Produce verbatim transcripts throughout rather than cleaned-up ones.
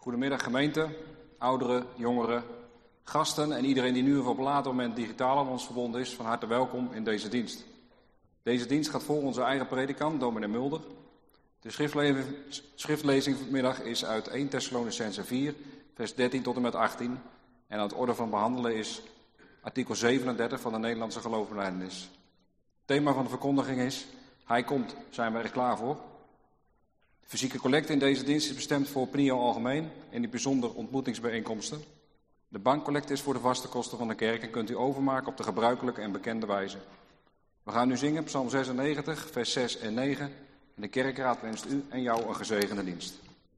Goedemiddag gemeente, ouderen, jongeren, gasten en iedereen die nu of op een later moment digitaal aan ons verbonden is, van harte welkom in deze dienst. Deze dienst gaat voor onze eigen predikant, dominee Mulder. De schriftlezing, schriftlezing vanmiddag is uit eerste Thessalonicenzen vier, vers dertien tot en met achttien. En aan het orde van behandelen is artikel zevenendertig van de Nederlandse geloofsbelijdenis. Het thema van de verkondiging is: Hij komt, zijn we er klaar voor? De fysieke collecte in deze dienst is bestemd voor P N I O algemeen en die bijzonder ontmoetingsbijeenkomsten. De bankcollecte is voor de vaste kosten van de kerk en kunt u overmaken op de gebruikelijke en bekende wijze. We gaan nu zingen Psalm zesennegentig, vers zes en negen. En de kerkraad wenst u en jou een gezegende dienst.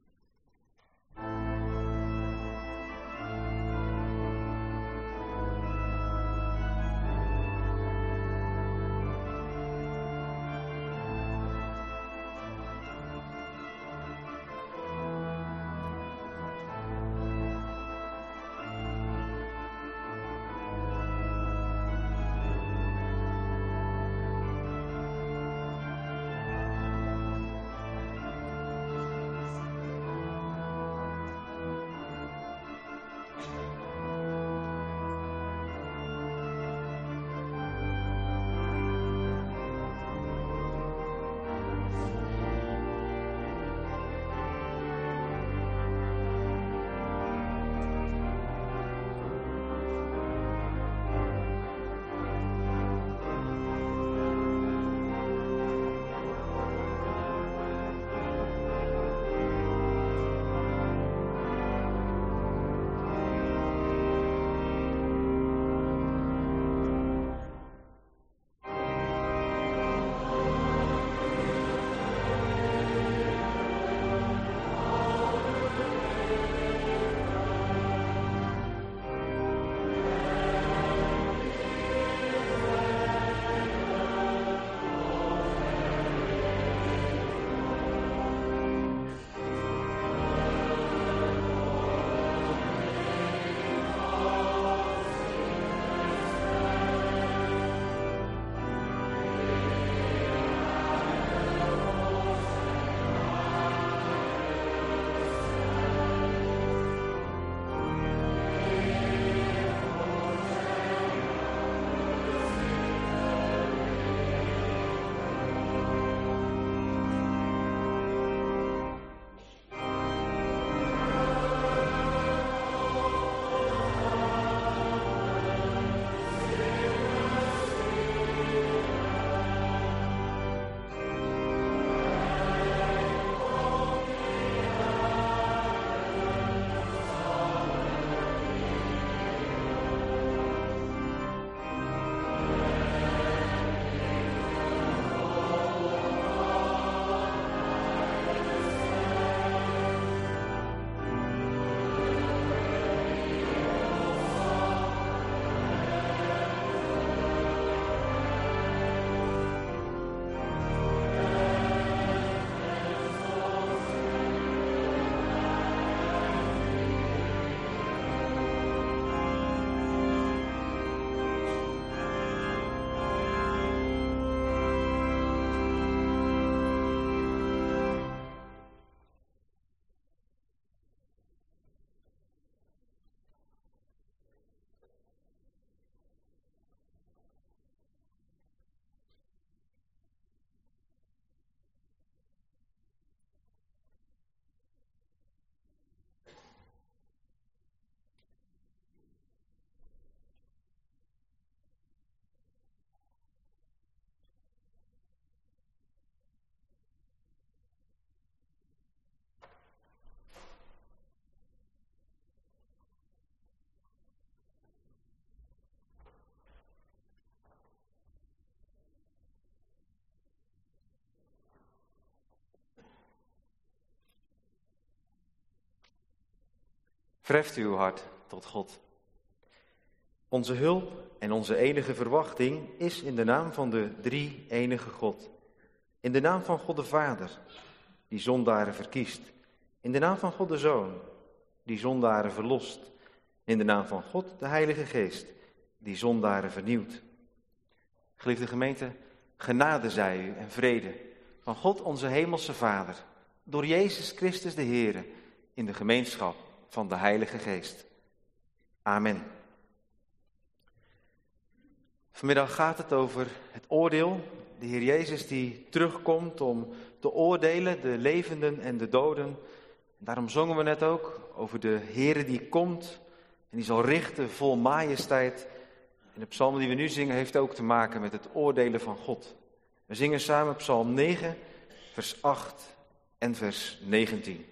Verheft uw hart tot God. Onze hulp en onze enige verwachting is in de naam van de drie enige God. In de naam van God de Vader, die zondaren verkiest. In de naam van God de Zoon, die zondaren verlost. In de naam van God de Heilige Geest, die zondaren vernieuwt. Geliefde gemeente, genade zij u en vrede van God onze hemelse Vader, door Jezus Christus de Heere in de gemeenschap van de Heilige Geest. Amen. Vanmiddag gaat het over het oordeel. De Heer Jezus die terugkomt om te oordelen, de levenden en de doden. Daarom zongen we net ook over de Heere die komt en die zal richten vol majesteit. En de psalm die we nu zingen heeft ook te maken met het oordelen van God. We zingen samen psalm negen, vers acht en vers negentien.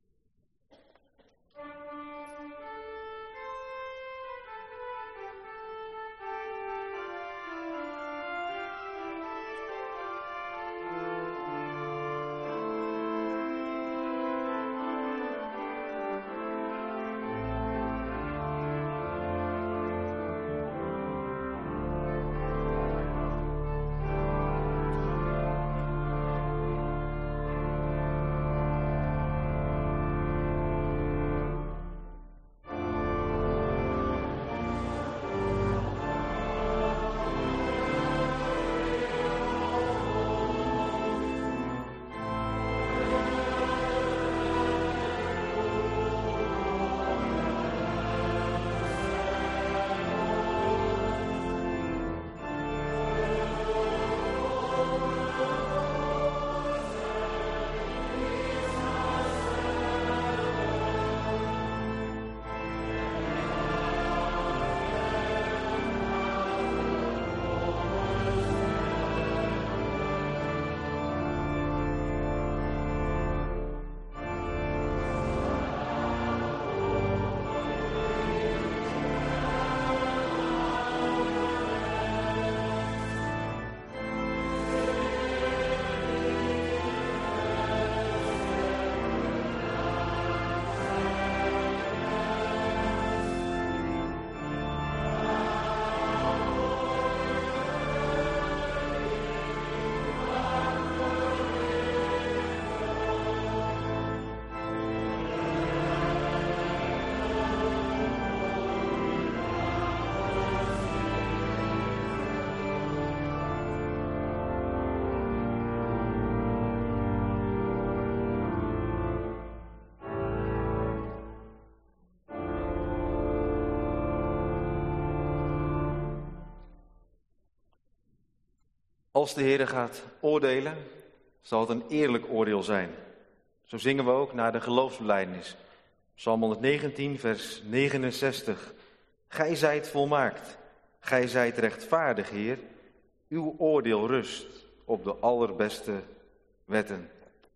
Als de Heer gaat oordelen, zal het een eerlijk oordeel zijn. Zo zingen we ook naar de geloofsbelijdenis. Psalm honderdnegentien, vers negenenzestig. Gij zijt volmaakt, gij zijt rechtvaardig, Heer. Uw oordeel rust op de allerbeste wetten.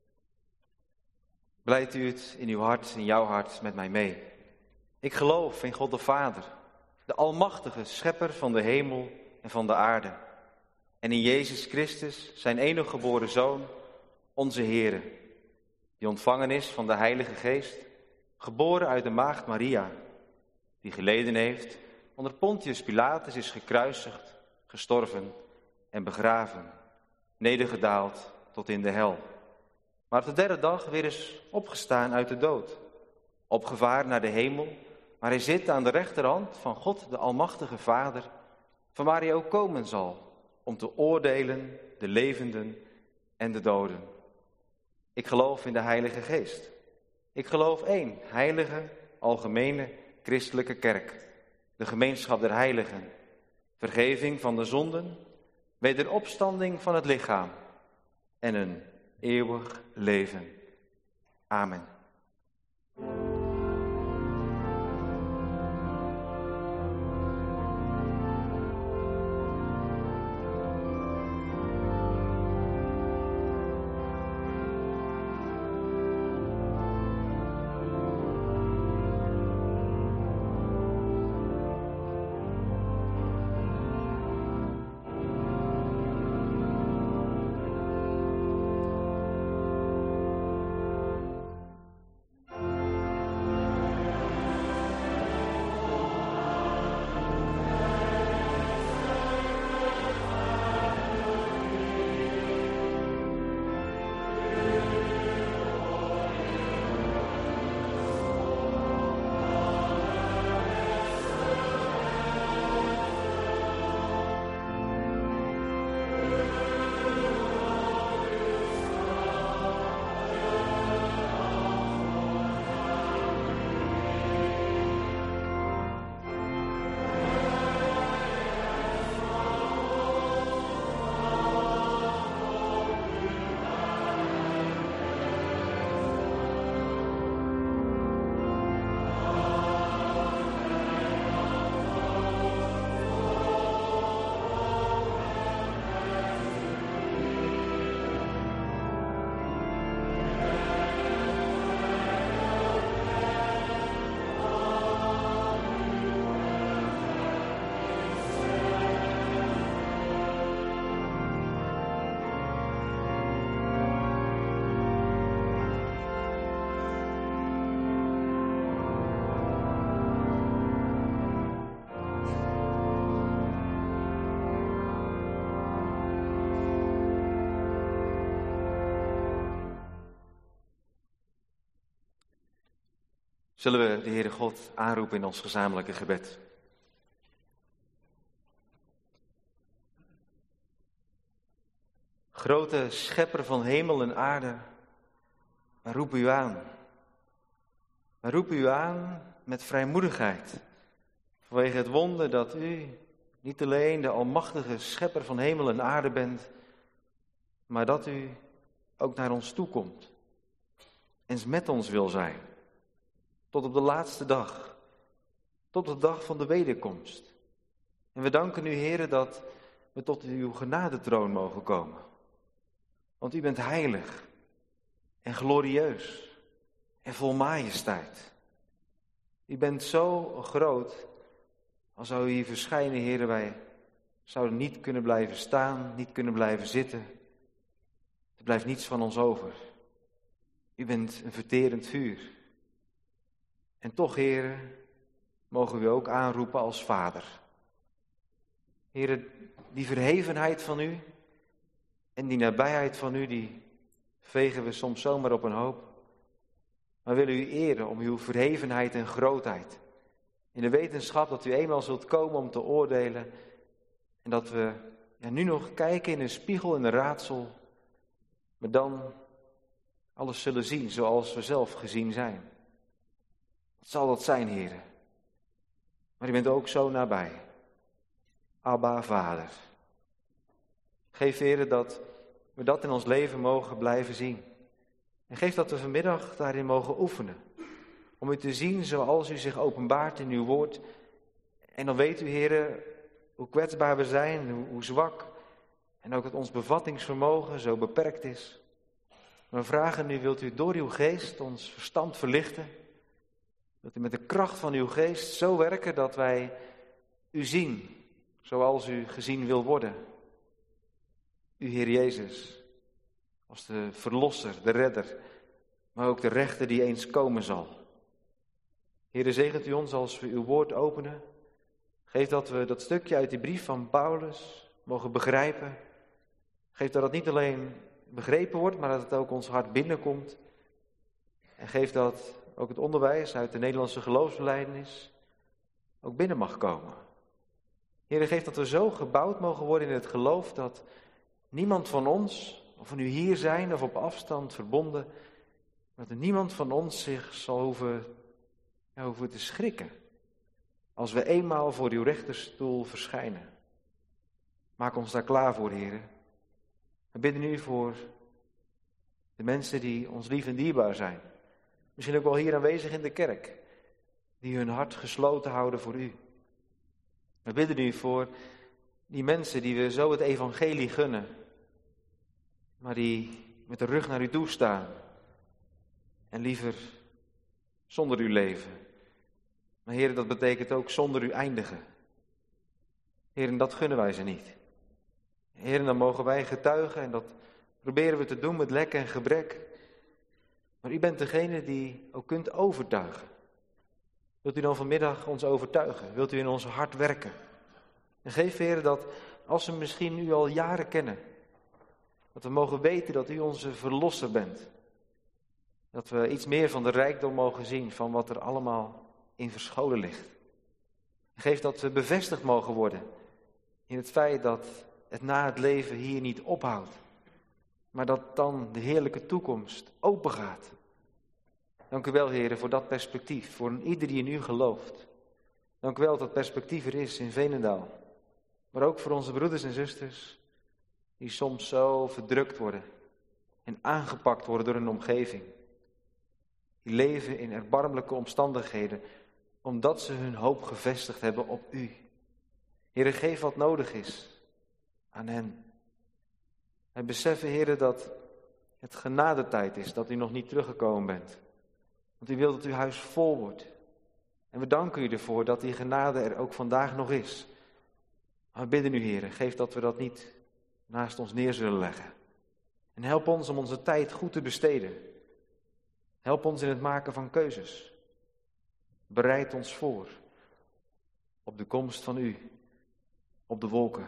Blijft u het in uw hart, in jouw hart met mij mee. Ik geloof in God de Vader, de almachtige schepper van de hemel en van de aarde. En in Jezus Christus, zijn enige geboren Zoon, onze Heere, die ontvangen is van de Heilige Geest, geboren uit de maagd Maria, die geleden heeft, onder Pontius Pilatus is gekruisigd, gestorven en begraven, nedergedaald tot in de hel. Maar op de derde dag weer is opgestaan uit de dood, opgevaren naar de hemel, maar hij zit aan de rechterhand van God de Almachtige Vader, van waar hij ook komen zal, om te oordelen de levenden en de doden. Ik geloof in de Heilige Geest. Ik geloof één heilige, algemene, christelijke kerk, de gemeenschap der heiligen, vergeving van de zonden, wederopstanding van het lichaam en een eeuwig leven. Amen. Zullen we de Heere God aanroepen in ons gezamenlijke gebed. Grote schepper van hemel en aarde, wij roepen u aan. Wij roepen u aan met vrijmoedigheid. Vanwege het wonder dat u niet alleen de almachtige schepper van hemel en aarde bent, maar dat u ook naar ons toe komt en met ons wil zijn. Tot op de laatste dag, tot de dag van de wederkomst. En we danken u, Heere, dat we tot uw genadetroon mogen komen. Want u bent heilig en glorieus en vol majesteit. U bent zo groot, als zou u hier verschijnen, Heere, wij zouden niet kunnen blijven staan, niet kunnen blijven zitten. Er blijft niets van ons over. U bent een verterend vuur. En toch, Heere, mogen we u ook aanroepen als Vader. Heere, die verhevenheid van u en die nabijheid van u, die vegen we soms zomaar op een hoop. Maar willen u eren om uw verhevenheid en grootheid. In de wetenschap dat u eenmaal zult komen om te oordelen. En dat we ja, nu nog kijken in een spiegel, in een raadsel. Maar dan alles zullen zien zoals we zelf gezien zijn. Wat zal dat zijn, Heere? Maar u bent ook zo nabij. Abba, Vader. Geef, Heere, dat we dat in ons leven mogen blijven zien. En geef dat we vanmiddag daarin mogen oefenen. Om u te zien zoals u zich openbaart in uw woord. En dan weet u, Heere, hoe kwetsbaar we zijn, hoe, hoe zwak. En ook dat ons bevattingsvermogen zo beperkt is. Maar we vragen nu, wilt u door uw geest ons verstand verlichten? Wilt u met de kracht van uw geest zo werken dat wij u zien zoals u gezien wil worden? U, Heer Jezus, als de verlosser, de redder, maar ook de rechter die eens komen zal. Heere, zegent u ons als we uw woord openen. Geef dat we dat stukje uit die brief van Paulus mogen begrijpen. Geef dat het niet alleen begrepen wordt, maar dat het ook ons hart binnenkomt. En geef dat ook het onderwijs uit de Nederlandse geloofsbelijdenis ook binnen mag komen. Heere, geef dat we zo gebouwd mogen worden in het geloof dat niemand van ons, of we nu hier zijn of op afstand verbonden, dat er niemand van ons zich zal hoeven, ja, hoeven te schrikken als we eenmaal voor uw rechterstoel verschijnen. Maak ons daar klaar voor, Heere. We bidden u voor de mensen die ons lief en dierbaar zijn. Misschien ook wel hier aanwezig in de kerk, die hun hart gesloten houden voor u. We bidden u voor die mensen die we zo het evangelie gunnen, maar die met de rug naar u toe staan en liever zonder u leven. Maar Heer, dat betekent ook zonder u eindigen. Heer, en dat gunnen wij ze niet. Heer, en dan mogen wij getuigen en dat proberen we te doen met lek en gebrek. Maar u bent degene die ook kunt overtuigen. Wilt u dan vanmiddag ons overtuigen? Wilt u in ons hart werken? En geef, Heer, dat als we misschien u al jaren kennen, dat we mogen weten dat u onze verlosser bent. Dat we iets meer van de rijkdom mogen zien van wat er allemaal in verscholen ligt. Geef dat we bevestigd mogen worden in het feit dat het na het leven hier niet ophoudt, maar dat dan de heerlijke toekomst open gaat. Dank u wel, Heer, voor dat perspectief, voor ieder die in u gelooft. Dank u wel dat dat perspectief er is in Veenendaal, maar ook voor onze broeders en zusters die soms zo verdrukt worden en aangepakt worden door hun omgeving. Die leven in erbarmelijke omstandigheden, omdat ze hun hoop gevestigd hebben op u. Heere, geef wat nodig is aan hen. Wij beseffen, Heere, dat het genadetijd is, dat u nog niet teruggekomen bent. Want u wilt dat uw huis vol wordt. En we danken u ervoor dat die genade er ook vandaag nog is. Maar we bidden u, Heere, geef dat we dat niet naast ons neer zullen leggen. En help ons om onze tijd goed te besteden. Help ons in het maken van keuzes. Bereid ons voor op de komst van u, op de wolken.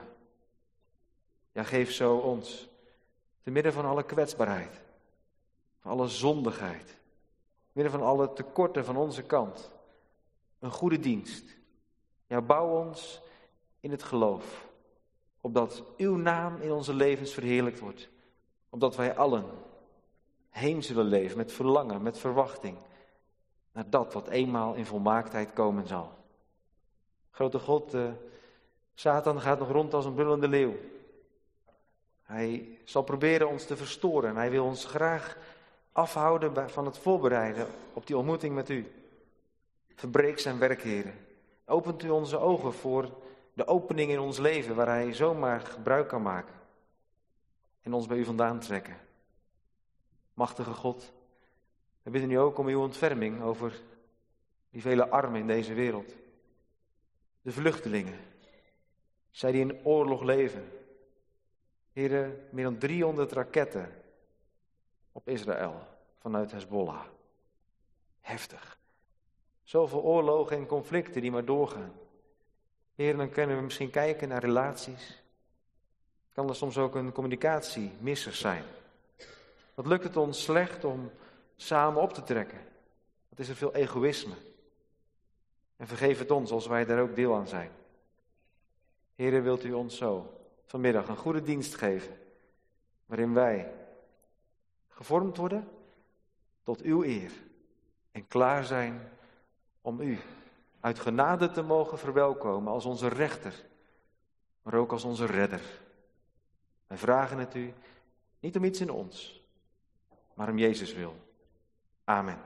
Ja, geef zo ons, te midden van alle kwetsbaarheid, van alle zondigheid, midden van alle tekorten van onze kant, een goede dienst. Ja, bouw ons in het geloof, opdat uw naam in onze levens verheerlijkt wordt. Opdat wij allen heen zullen leven met verlangen, met verwachting, naar dat wat eenmaal in volmaaktheid komen zal. Grote God, uh, Satan gaat nog rond als een brullende leeuw. Hij zal proberen ons te verstoren en hij wil ons graag afhouden van het voorbereiden op die ontmoeting met u. Verbreek zijn werk, Heere. Opent u onze ogen voor de opening in ons leven waar hij zomaar gebruik kan maken. En ons bij u vandaan trekken. Machtige God, we bidden u ook om uw ontferming over die vele armen in deze wereld. De vluchtelingen, zij die in oorlog leven. Heere, meer dan driehonderd raketten op Israël vanuit Hezbollah. Heftig. Zoveel oorlogen en conflicten die maar doorgaan. Heer, dan kunnen we misschien kijken naar relaties. Kan er soms ook een communicatiemisser zijn. Wat lukt het ons slecht om samen op te trekken? Wat is er veel egoïsme? En vergeef het ons als wij daar ook deel aan zijn. Heer, wilt u ons zo vanmiddag een goede dienst geven, waarin wij gevormd worden tot uw eer en klaar zijn om u uit genade te mogen verwelkomen als onze rechter, maar ook als onze redder. Wij vragen het u, niet om iets in ons, maar om Jezus wil. Amen.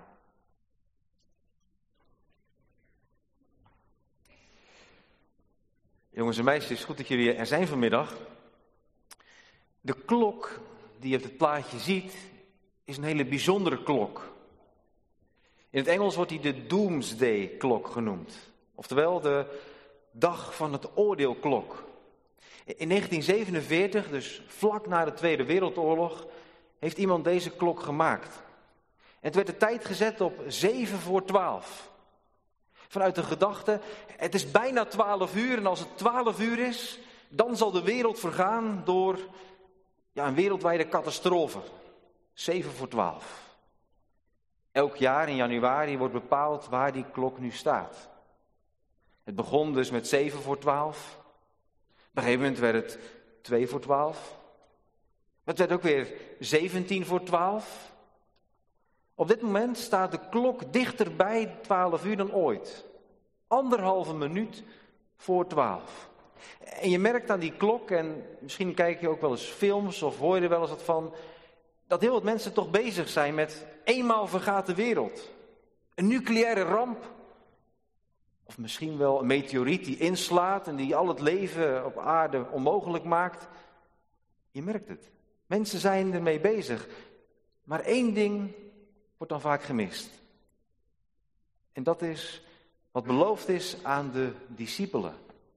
Jongens en meisjes, goed dat jullie er zijn vanmiddag. De klok die je op het plaatje ziet, is een hele bijzondere klok. In het Engels wordt die de Doomsday Clock genoemd. Oftewel de dag van het oordeelklok. In negentien zevenenveertig, dus vlak na de Tweede Wereldoorlog, heeft iemand deze klok gemaakt. En het werd de tijd gezet op zeven voor twaalf. Vanuit de gedachte, het is bijna twaalf uur en als het twaalf uur is, dan zal de wereld vergaan door ja, een wereldwijde catastrofe. zeven voor twaalf. Elk jaar in januari wordt bepaald waar die klok nu staat. Het begon dus met zeven voor twaalf. Op een gegeven moment werd het twee voor twaalf. Het werd ook weer zeventien voor twaalf. Op dit moment staat de klok dichter bij twaalf uur dan ooit. Anderhalve minuut voor twaalf. En je merkt aan die klok, en misschien kijk je ook wel eens films of hoor je er wel eens wat van, dat heel wat mensen toch bezig zijn met eenmaal vergaat de wereld. Een nucleaire ramp. Of misschien wel een meteoriet die inslaat en die al het leven op aarde onmogelijk maakt. Je merkt het. Mensen zijn ermee bezig. Maar één ding wordt dan vaak gemist. En dat is wat beloofd is aan de discipelen.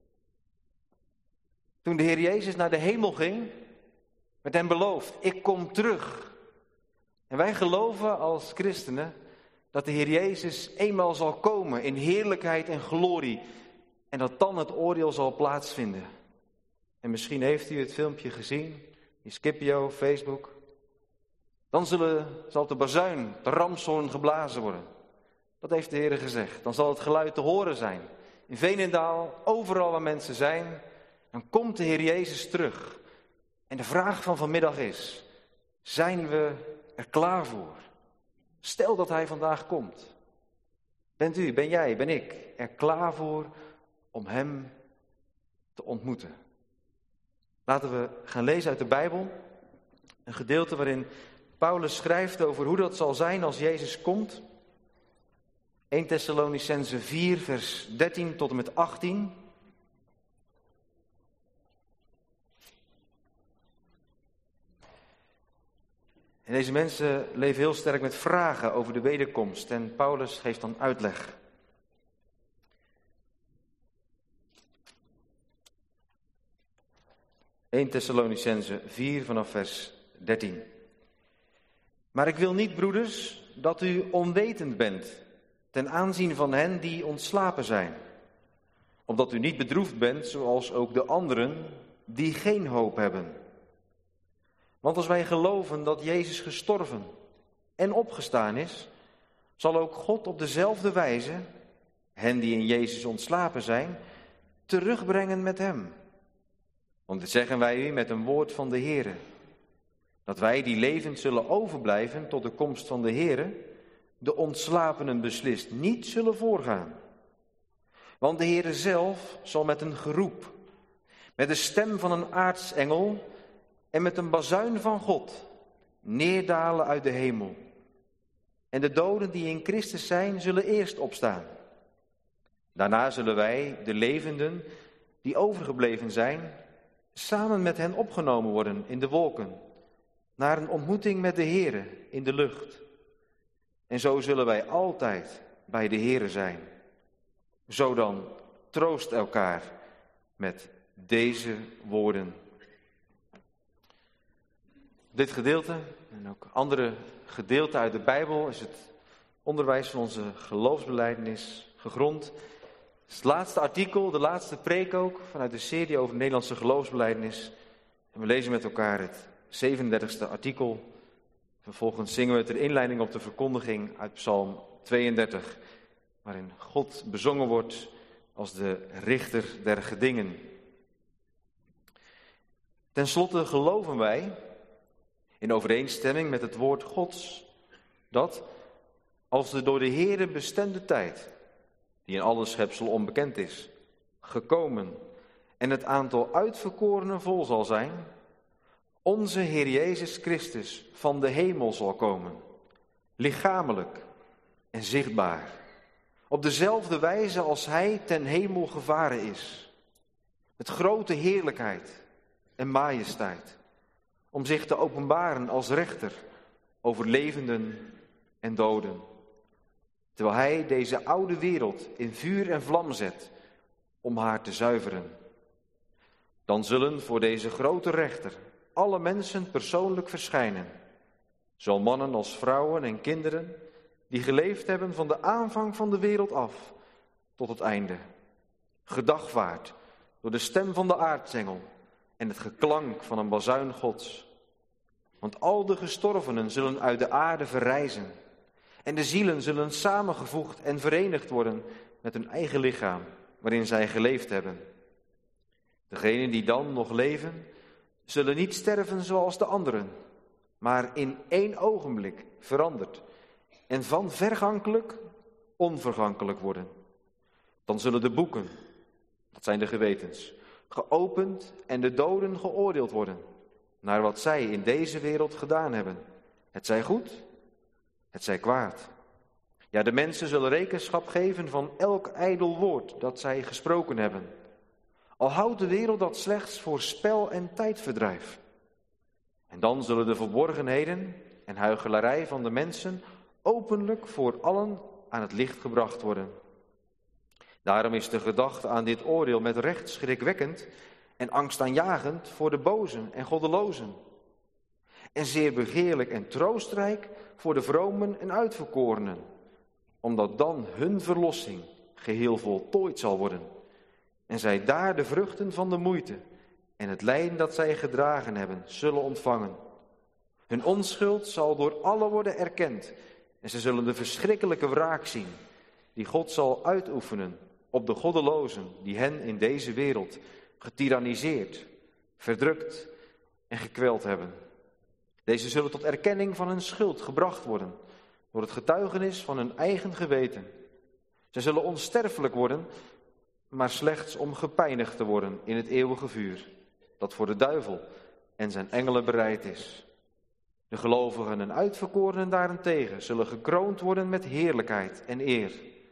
Toen de Heer Jezus naar de hemel ging, werd hem beloofd, ik kom terug. En wij geloven als christenen dat de Heer Jezus eenmaal zal komen in heerlijkheid en glorie. En dat dan het oordeel zal plaatsvinden. En misschien heeft u het filmpje gezien, in Scipio, Facebook. Dan zullen, zal op de bazuin, de ramshoorn geblazen worden. Dat heeft de Heer gezegd. Dan zal het geluid te horen zijn. In Veenendaal, overal waar mensen zijn, dan komt de Heer Jezus terug. En de vraag van vanmiddag is, zijn we er klaar voor? Stel dat hij vandaag komt. Bent u, ben jij, ben ik er klaar voor om hem te ontmoeten? Laten we gaan lezen uit de Bijbel. Een gedeelte waarin Paulus schrijft over hoe dat zal zijn als Jezus komt. Eerste Thessalonicenzen vier, vers dertien tot en met achttien. En deze mensen leven heel sterk met vragen over de wederkomst. En Paulus geeft dan uitleg. Eerste Thessalonicenzen vier vanaf vers dertien. Maar ik wil niet, broeders, dat u onwetend bent ten aanzien van hen die ontslapen zijn. Opdat u niet bedroefd bent zoals ook de anderen die geen hoop hebben. Want als wij geloven dat Jezus gestorven en opgestaan is, zal ook God op dezelfde wijze hen die in Jezus ontslapen zijn, terugbrengen met hem. Want dit zeggen wij u met een woord van de Heere, dat wij die levend zullen overblijven tot de komst van de Heere, de ontslapenen beslist niet zullen voorgaan. Want de Heere zelf zal met een geroep, met de stem van een aartsengel en met een bazuin van God neerdalen uit de hemel. En de doden die in Christus zijn, zullen eerst opstaan. Daarna zullen wij, de levenden die overgebleven zijn, samen met hen opgenomen worden in de wolken, naar een ontmoeting met de Heere in de lucht. En zo zullen wij altijd bij de Heere zijn. Zo dan, troost elkaar met deze woorden. Dit gedeelte en ook andere gedeelten uit de Bijbel is het onderwijs van onze geloofsbelijdenis gegrond. Het is het laatste artikel, de laatste preek ook, vanuit de serie over de Nederlandse geloofsbelijdenis. En we lezen met elkaar het zevenendertigste artikel. Vervolgens zingen we ter inleiding op de verkondiging uit Psalm tweeëndertig, waarin God bezongen wordt als de richter der gedingen. Ten slotte geloven wij, in overeenstemming met het woord Gods, dat als de door de Heere bestemde tijd, die in alle schepsel onbekend is, gekomen en het aantal uitverkorenen vol zal zijn, onze Heer Jezus Christus van de hemel zal komen, lichamelijk en zichtbaar, op dezelfde wijze als Hij ten hemel gevaren is, met grote heerlijkheid en majesteit, om zich te openbaren als rechter over levenden en doden. Terwijl Hij deze oude wereld in vuur en vlam zet om haar te zuiveren. Dan zullen voor deze grote rechter alle mensen persoonlijk verschijnen, zowel mannen als vrouwen en kinderen, die geleefd hebben van de aanvang van de wereld af tot het einde. Gedagvaard door de stem van de aartsengel en het geklank van een bazuin Gods. Want al de gestorvenen zullen uit de aarde verrijzen en de zielen zullen samengevoegd en verenigd worden met hun eigen lichaam, waarin zij geleefd hebben. Degenen die dan nog leven, zullen niet sterven zoals de anderen, maar in één ogenblik veranderd en van vergankelijk onvergankelijk worden. Dan zullen de boeken, dat zijn de gewetens, geopend en de doden geoordeeld worden, naar wat zij in deze wereld gedaan hebben. Het zij goed, het zij kwaad. Ja, de mensen zullen rekenschap geven van elk ijdel woord dat zij gesproken hebben. Al houdt de wereld dat slechts voor spel en tijdverdrijf. En dan zullen de verborgenheden en huichelarij van de mensen openlijk voor allen aan het licht gebracht worden. Daarom is de gedachte aan dit oordeel met recht schrikwekkend en angstaanjagend voor de bozen en goddelozen. En zeer begeerlijk en troostrijk voor de vromen en uitverkorenen, omdat dan hun verlossing geheel voltooid zal worden. En zij daar de vruchten van de moeite en het lijden dat zij gedragen hebben, zullen ontvangen. Hun onschuld zal door allen worden erkend en ze zullen de verschrikkelijke wraak zien die God zal uitoefenen op de goddelozen die hen in deze wereld getiraniseerd, verdrukt en gekweld hebben. Deze zullen tot erkenning van hun schuld gebracht worden door het getuigenis van hun eigen geweten. Zij zullen onsterfelijk worden, maar slechts om gepijnigd te worden in het eeuwige vuur, dat voor de duivel en zijn engelen bereid is. De gelovigen en uitverkorenen daarentegen zullen gekroond worden met heerlijkheid en eer.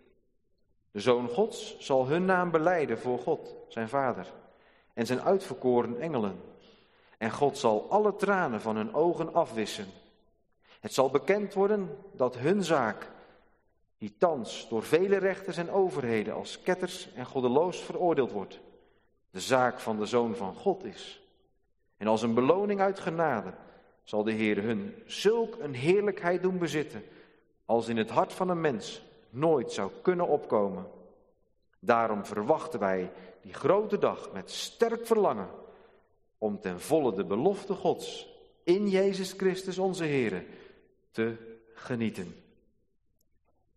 De Zoon Gods zal hun naam belijden voor God, zijn Vader, en zijn uitverkoren engelen. En God zal alle tranen van hun ogen afwissen. Het zal bekend worden dat hun zaak, die thans door vele rechters en overheden als ketters en goddeloos veroordeeld wordt, de zaak van de Zoon van God is. En als een beloning uit genade zal de Heer hun zulk een heerlijkheid doen bezitten, als in het hart van een mens nooit zou kunnen opkomen. Daarom verwachten wij die grote dag met sterk verlangen, om ten volle de belofte Gods in Jezus Christus onze Heer te genieten.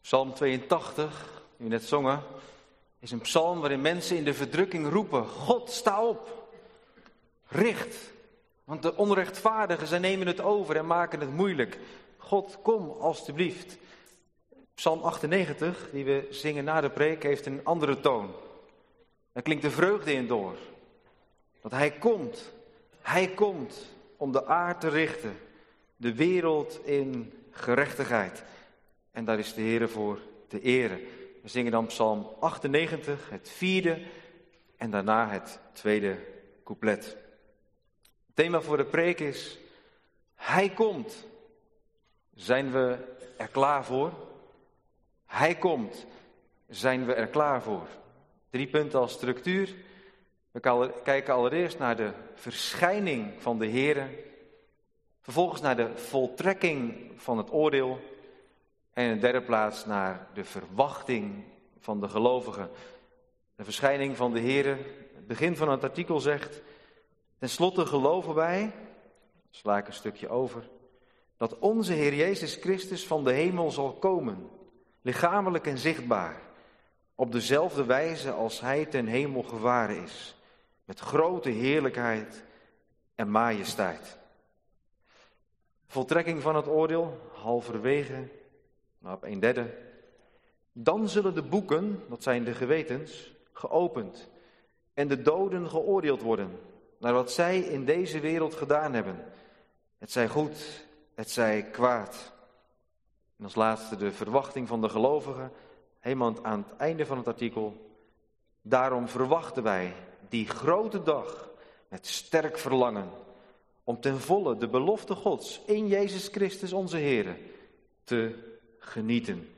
Psalm tweeëntachtig, die we net zongen, is een psalm waarin mensen in de verdrukking roepen: God, sta op, richt. Want de onrechtvaardigen, zij nemen het over en maken het moeilijk. God, kom alstublieft. Psalm achtennegentig, die we zingen na de preek, heeft een andere toon. Daar klinkt de vreugde in door. Dat hij komt, hij komt om de aarde te richten. De wereld in gerechtigheid. En daar is de Heer voor te eren. We zingen dan Psalm achtennegentig, het vierde en daarna het tweede couplet. Het thema voor de preek is: hij komt. Zijn we er klaar voor? Hij komt. Zijn we er klaar voor? Drie punten als structuur. We kijken allereerst naar de verschijning van de Heer. Vervolgens naar de voltrekking van het oordeel. En in de derde plaats naar de verwachting van de gelovigen. De verschijning van de Heer. Het begin van het artikel zegt: ten slotte geloven wij, sla ik een stukje over, dat onze Heer Jezus Christus van de hemel zal komen, lichamelijk en zichtbaar, op dezelfde wijze als hij ten hemel gevaren is, met grote heerlijkheid en majesteit. Voltrekking van het oordeel, halverwege, nou op een derde. Dan zullen de boeken, dat zijn de gewetens, geopend en de doden geoordeeld worden, naar wat zij in deze wereld gedaan hebben. Het zij goed, het zij kwaad. En als laatste de verwachting van de gelovigen, helemaal aan het einde van het artikel. Daarom verwachten wij die grote dag met sterk verlangen, om ten volle de belofte Gods in Jezus Christus onze Heer te genieten.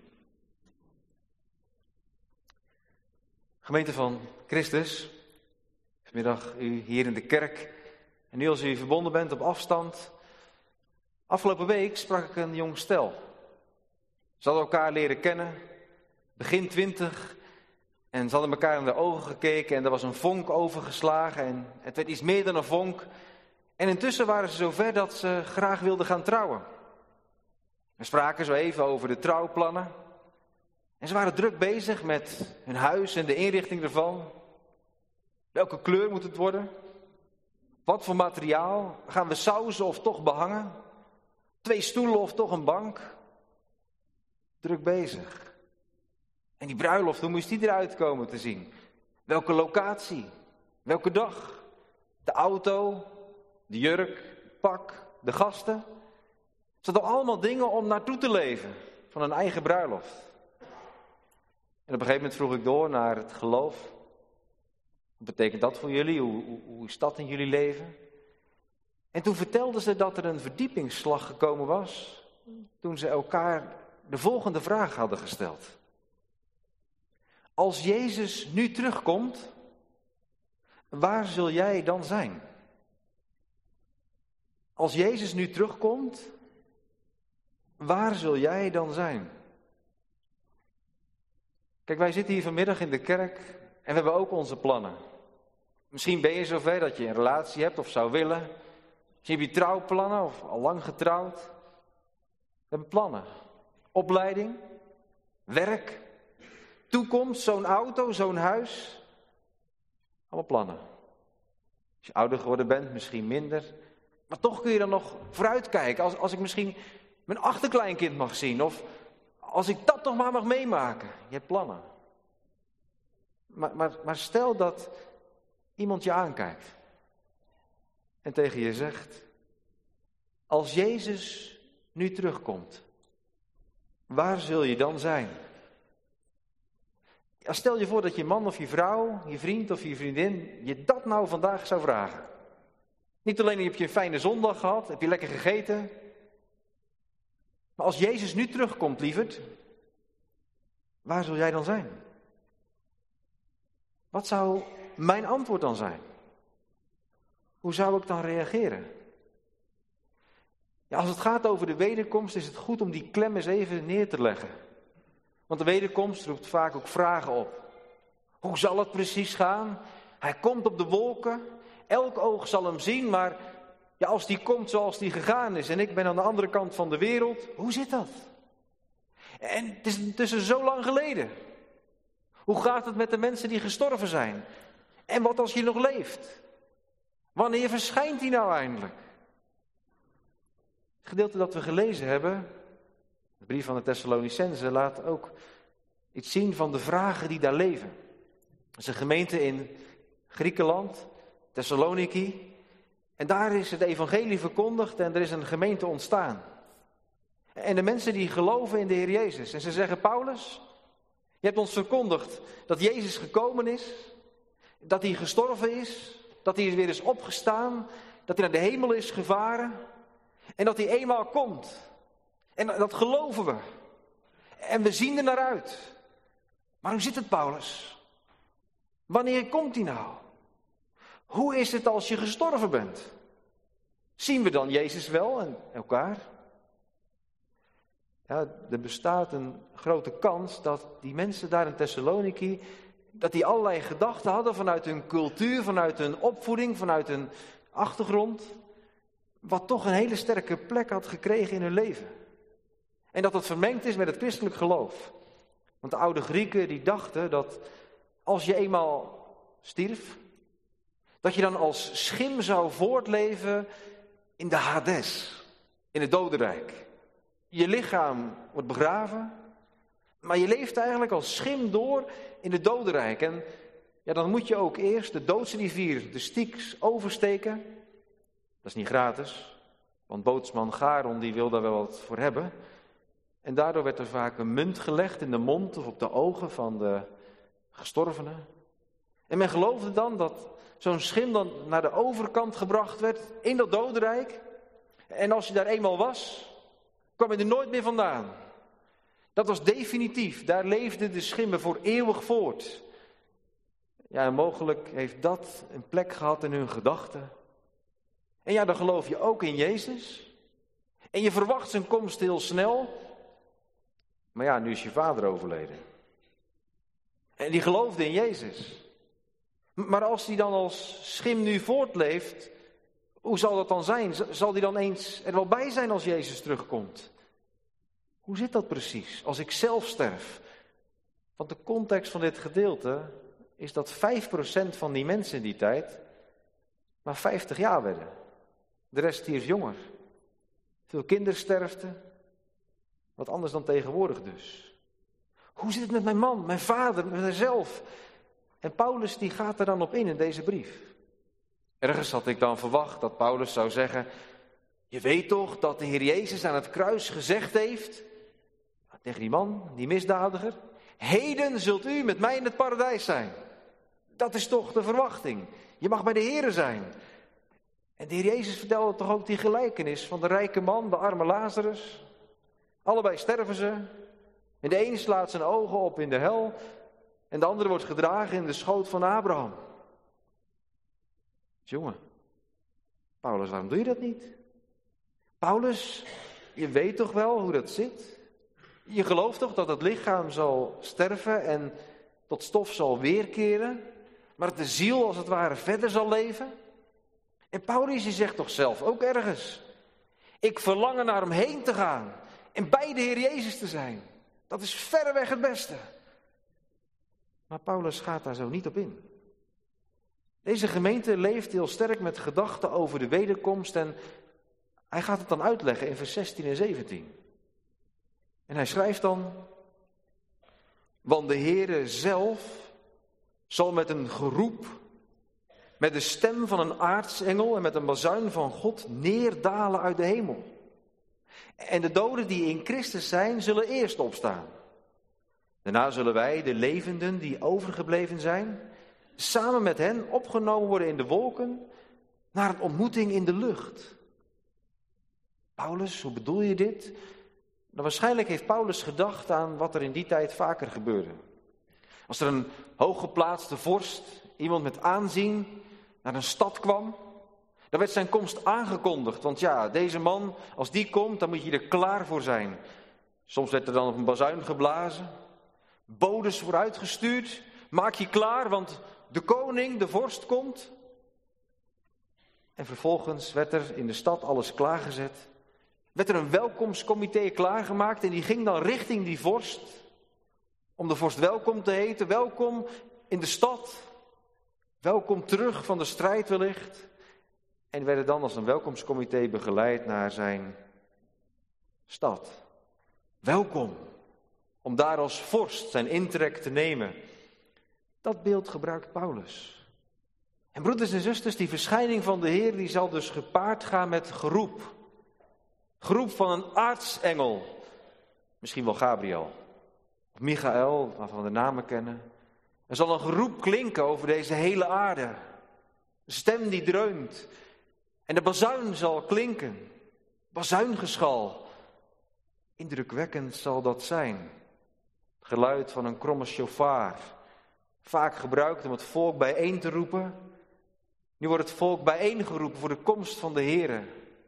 Gemeente van Christus, vanmiddag u hier in de kerk en nu als u verbonden bent op afstand. Afgelopen week sprak ik een jong stel. Ze hadden elkaar leren kennen, begin twintig, en ze hadden elkaar in de ogen gekeken en er was een vonk overgeslagen en het werd iets meer dan een vonk. En intussen waren ze zover dat ze graag wilden gaan trouwen. We spraken zo even over de trouwplannen. En ze waren druk bezig met hun huis en de inrichting ervan. Welke kleur moet het worden? Wat voor materiaal? Gaan we sausen of toch behangen? Twee stoelen of toch een bank? Druk bezig. En die bruiloft, hoe moest die eruit komen te zien? Welke locatie? Welke dag? De auto? De jurk? Het pak? De gasten? Het zijn toch allemaal dingen om naartoe te leven van een eigen bruiloft. En op een gegeven moment vroeg ik door naar het geloof. Wat betekent dat voor jullie? Hoe, hoe, hoe is dat in jullie leven? En toen vertelden ze dat er een verdiepingsslag gekomen was, toen ze elkaar de volgende vraag hadden gesteld. Als Jezus nu terugkomt, waar zul jij dan zijn? Als Jezus nu terugkomt, waar zul jij dan zijn? Kijk, wij zitten hier vanmiddag in de kerk en we hebben ook onze plannen. Misschien ben je zover dat je een relatie hebt of zou willen. Misschien heb je trouwplannen of al lang getrouwd. We hebben plannen. Opleiding, werk, toekomst, zo'n auto, zo'n huis. Allemaal plannen. Als je ouder geworden bent, misschien minder. Maar toch kun je dan nog vooruitkijken. Als, als ik misschien mijn achterkleinkind mag zien. Of als ik dat nog maar mag meemaken. Je hebt plannen. Maar, maar, maar stel dat iemand je aankijkt. En tegen je zegt. Als Jezus nu terugkomt. Waar zul je dan zijn? Ja, stel je voor dat je man of je vrouw, je vriend of je vriendin, je dat nou vandaag zou vragen. Niet alleen heb je een fijne zondag gehad, heb je lekker gegeten. Maar als Jezus nu terugkomt, lieverd, waar zul jij dan zijn? Wat zou mijn antwoord dan zijn? Hoe zou ik dan reageren? Ja, als het gaat over de wederkomst is het goed om die klem eens even neer te leggen. Want de wederkomst roept vaak ook vragen op. Hoe zal het precies gaan? Hij komt op de wolken. Elk oog zal hem zien, maar ja, als die komt zoals die gegaan is en ik ben aan de andere kant van de wereld, hoe zit dat? En het is intussen zo lang geleden. Hoe gaat het met de mensen die gestorven zijn? En wat als je nog leeft? Wanneer verschijnt hij nou eindelijk? Het gedeelte dat we gelezen hebben, de brief van de Thessalonicenzen, laat ook iets zien van de vragen die daar leven. Het is een gemeente in Griekenland, Thessaloniki. En daar is het evangelie verkondigd en er is een gemeente ontstaan. En de mensen die geloven in de Heer Jezus. En ze zeggen, Paulus, je hebt ons verkondigd dat Jezus gekomen is. Dat hij gestorven is. Dat hij weer is opgestaan. Dat hij naar de hemel is gevaren. En dat hij eenmaal komt. En dat geloven we. En we zien er naar uit. Maar hoe zit het, Paulus? Wanneer komt hij nou? Hoe is het als je gestorven bent? Zien we dan Jezus wel en elkaar? Ja, er bestaat een grote kans dat die mensen daar in Thessaloniki, dat die allerlei gedachten hadden vanuit hun cultuur, vanuit hun opvoeding, vanuit hun achtergrond, wat toch een hele sterke plek had gekregen in hun leven. En dat het vermengd is met het christelijk geloof. Want de oude Grieken die dachten dat als je eenmaal stierf, dat je dan als schim zou voortleven in de Hades, in het dodenrijk. Je lichaam wordt begraven, maar je leeft eigenlijk als schim door in het dodenrijk. En ja, dan moet je ook eerst de doodsrivier, de Styx, oversteken. Dat is niet gratis, want bootsman Charon die wil daar wel wat voor hebben. En daardoor werd er vaak een munt gelegd in de mond of op de ogen van de gestorvene. En men geloofde dan dat zo'n schim dan naar de overkant gebracht werd in dat dodenrijk. En als je daar eenmaal was, kwam je er nooit meer vandaan. Dat was definitief. Daar leefden de schimmen voor eeuwig voort. Ja, en mogelijk heeft dat een plek gehad in hun gedachten. En ja, dan geloof je ook in Jezus. En je verwacht zijn komst heel snel. Maar ja, nu is je vader overleden. En die geloofde in Jezus. Maar als die dan als schim nu voortleeft, hoe zal dat dan zijn? Zal die dan eens er wel bij zijn als Jezus terugkomt? Hoe zit dat precies, als ik zelf sterf? Want de context van dit gedeelte is dat vijf procent van die mensen in die tijd maar vijftig jaar werden. De rest stierf jonger. Veel kindersterfte. Wat anders dan tegenwoordig dus. Hoe zit het met mijn man, mijn vader, met mijzelf? En Paulus die gaat er dan op in in deze brief. Ergens had ik dan verwacht dat Paulus zou zeggen, je weet toch dat de Heer Jezus aan het kruis gezegd heeft, tegen die man, die misdadiger, heden zult u met mij in het paradijs zijn. Dat is toch de verwachting. Je mag bij de Heere zijn. En de Heer Jezus vertelde toch ook die gelijkenis van de rijke man, de arme Lazarus. Allebei sterven ze. En de een slaat zijn ogen op in de hel en de andere wordt gedragen in de schoot van Abraham. Jongen, Paulus, waarom doe je dat niet? Paulus, je weet toch wel hoe dat zit? Je gelooft toch dat het lichaam zal sterven en tot stof zal weerkeren, maar dat de ziel als het ware verder zal leven? En Paulus, die zegt toch zelf ook ergens, ik verlang er naar hem heen te gaan en bij de Heer Jezus te zijn. Dat is verreweg het beste. Maar Paulus gaat daar zo niet op in. Deze gemeente leeft heel sterk met gedachten over de wederkomst en hij gaat het dan uitleggen in vers zestien en zeventien. En hij schrijft dan, want de Heere zelf zal met een geroep, met de stem van een aartsengel en met een bazuin van God neerdalen uit de hemel. En de doden die in Christus zijn, zullen eerst opstaan. Daarna zullen wij, de levenden die overgebleven zijn, samen met hen opgenomen worden in de wolken naar een ontmoeting in de lucht. Paulus, hoe bedoel je dit? Nou, waarschijnlijk heeft Paulus gedacht aan wat er in die tijd vaker gebeurde. Als er een hooggeplaatste vorst, iemand met aanzien, naar een stad kwam, dan werd zijn komst aangekondigd. Want ja, deze man, als die komt, dan moet je er klaar voor zijn. Soms werd er dan op een bazuin geblazen. Bodes vooruitgestuurd. Maak je klaar, want de koning, de vorst komt. En vervolgens werd er in de stad alles klaargezet. werd er een welkomstcomité klaargemaakt en die ging dan richting die vorst, om de vorst welkom te heten. Welkom in de stad, welkom terug van de strijd wellicht. En werden dan als een welkomstcomité begeleid naar zijn stad. Welkom, om daar als vorst zijn intrek te nemen. Dat beeld gebruikt Paulus. En broeders en zusters, die verschijning van de Heer, die zal dus gepaard gaan met geroep. Geroep van een aartsengel. Misschien wel Gabriel. Of Michael, waarvan we de namen kennen. Er zal een geroep klinken over deze hele aarde. Een stem die dreunt. En de bazuin zal klinken. Bazuingeschal. Indrukwekkend zal dat zijn. Het geluid van een kromme shofar. Vaak gebruikt om het volk bijeen te roepen. Nu wordt het volk bijeengeroepen voor de komst van de Here.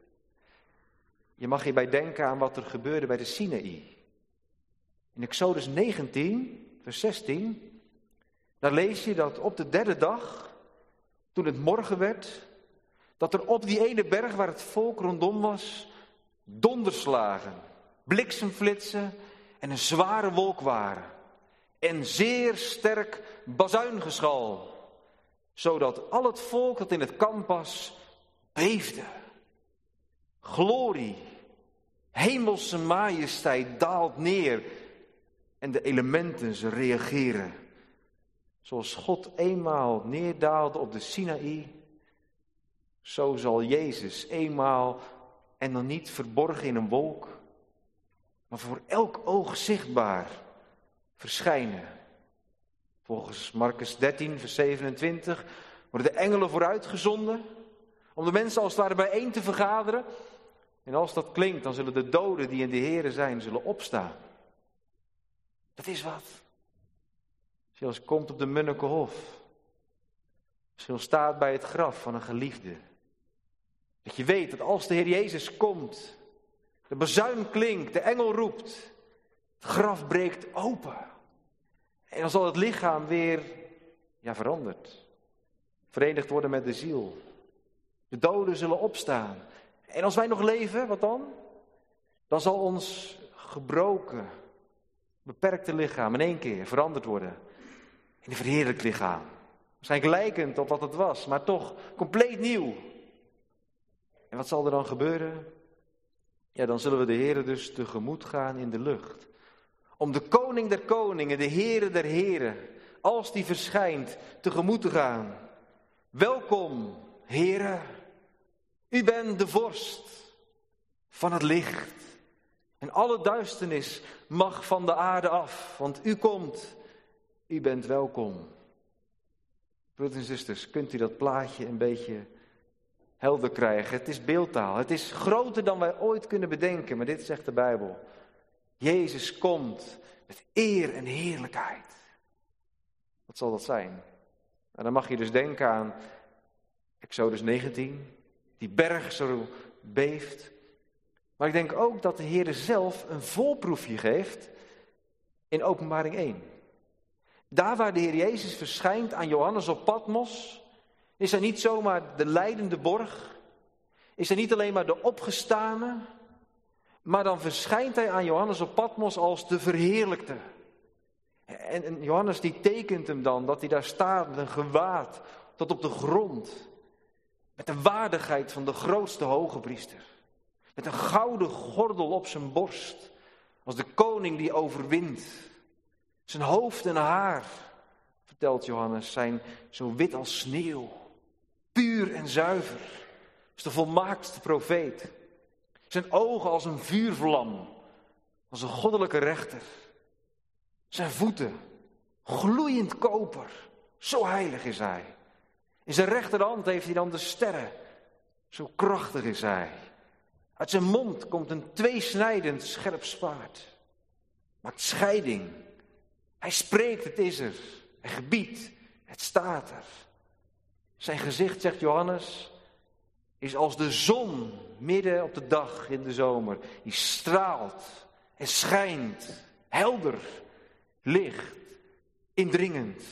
Je mag hierbij denken aan wat er gebeurde bij de Sinaï. In Exodus negentien, vers zestien, daar lees je dat op de derde dag, toen het morgen werd, dat er op die ene berg waar het volk rondom was, donderslagen, bliksemflitsen en een zware wolk waren. En zeer sterk bazuingeschal, zodat al het volk dat in het kamp was, beefde. Glorie, hemelse majesteit daalt neer en de elementen, ze reageren. Zoals God eenmaal neerdaalde op de Sinaï, zo zal Jezus eenmaal, en dan niet verborgen in een wolk, maar voor elk oog zichtbaar verschijnen. Volgens Marcus dertien, vers zevenentwintig worden de engelen vooruitgezonden om de mensen als het ware bijeen te vergaderen. En als dat klinkt, dan zullen de doden die in de Here zijn, zullen opstaan. Dat is wat. Als je als komt op de Munnekenhof, als je staat bij het graf van een geliefde, dat je weet dat als de Heer Jezus komt, de bazuin klinkt, de engel roept, het graf breekt open. En dan zal het lichaam weer, ja, veranderd, verenigd worden met de ziel. De doden zullen opstaan. En als wij nog leven, wat dan? Dan zal ons gebroken, beperkte lichaam in één keer veranderd worden in een verheerlijkt lichaam. Waarschijnlijk lijkend op wat het was, maar toch compleet nieuw. En wat zal er dan gebeuren? Ja, dan zullen we de Heere dus tegemoet gaan in de lucht. Om de koning der koningen, de Heere der heren, als die verschijnt, tegemoet te gaan. Welkom, Heere. U bent de vorst van het licht. En alle duisternis mag van de aarde af, want u komt. U bent welkom. Broeders en zusters, kunt u dat plaatje een beetje helder krijgen? Het is beeldtaal. Het is groter dan wij ooit kunnen bedenken, maar dit zegt de Bijbel. Jezus komt met eer en heerlijkheid. Wat zal dat zijn? Nou, dan mag je dus denken aan Exodus negentien, die berg zo beeft. Maar ik denk ook dat de Heer zelf een voorproefje geeft in Openbaring één. Daar waar de Heer Jezus verschijnt aan Johannes op Patmos, is hij niet zomaar de lijdende borg, is hij niet alleen maar de opgestane, maar dan verschijnt hij aan Johannes op Patmos als de verheerlijkte. En, en Johannes die tekent hem dan dat hij daar staat met een gewaad tot op de grond. Met de waardigheid van de grootste hogepriester. Met een gouden gordel op zijn borst. Als de koning die overwint. Zijn hoofd en haar, vertelt Johannes, zijn zo wit als sneeuw. Puur en zuiver. Als de volmaaktste profeet. Zijn ogen als een vuurvlam. Als een goddelijke rechter. Zijn voeten, gloeiend koper. Zo heilig is hij. In zijn rechterhand heeft hij dan de sterren. Zo krachtig is hij. Uit zijn mond komt een tweesnijdend scherp zwaard. Maakt scheiding. Hij spreekt, het is er. Hij gebiedt, het staat er. Zijn gezicht, zegt Johannes, is als de zon midden op de dag in de zomer. Die straalt en schijnt, helder, licht, indringend.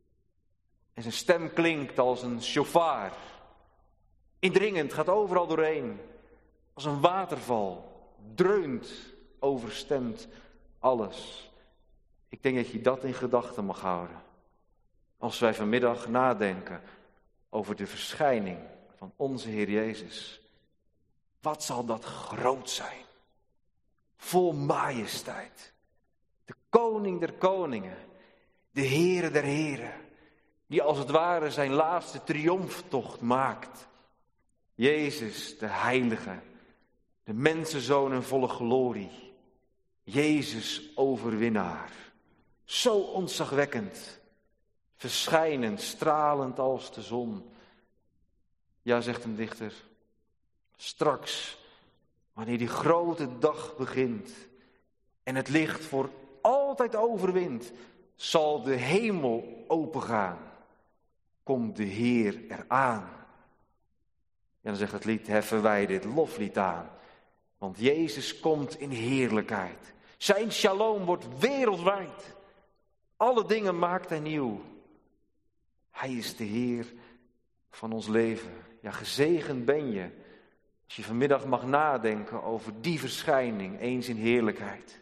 En zijn stem klinkt als een shofar. Indringend, gaat overal doorheen. Als een waterval. dreunt, overstemt alles. Ik denk dat je dat in gedachten mag houden. Als wij vanmiddag nadenken over de verschijning van onze Heer Jezus. Wat zal dat groot zijn? Vol majesteit. De koning der koningen. De Heere der heren. Die als het ware zijn laatste triomftocht maakt. Jezus de heilige. De mensenzoon in volle glorie. Jezus overwinnaar. Zo ontzagwekkend. Verschijnend, stralend als de zon. Ja, zegt een dichter. Straks, wanneer die grote dag begint. En het licht voor altijd overwint. Zal de hemel opengaan. Komt de Heer eraan. En dan zegt het lied, heffen wij dit loflied aan. Want Jezus komt in heerlijkheid. Zijn shalom wordt wereldwijd. Alle dingen maakt hij nieuw. Hij is de Heer van ons leven. Ja, gezegend ben je. Als je vanmiddag mag nadenken over die verschijning, eens in heerlijkheid.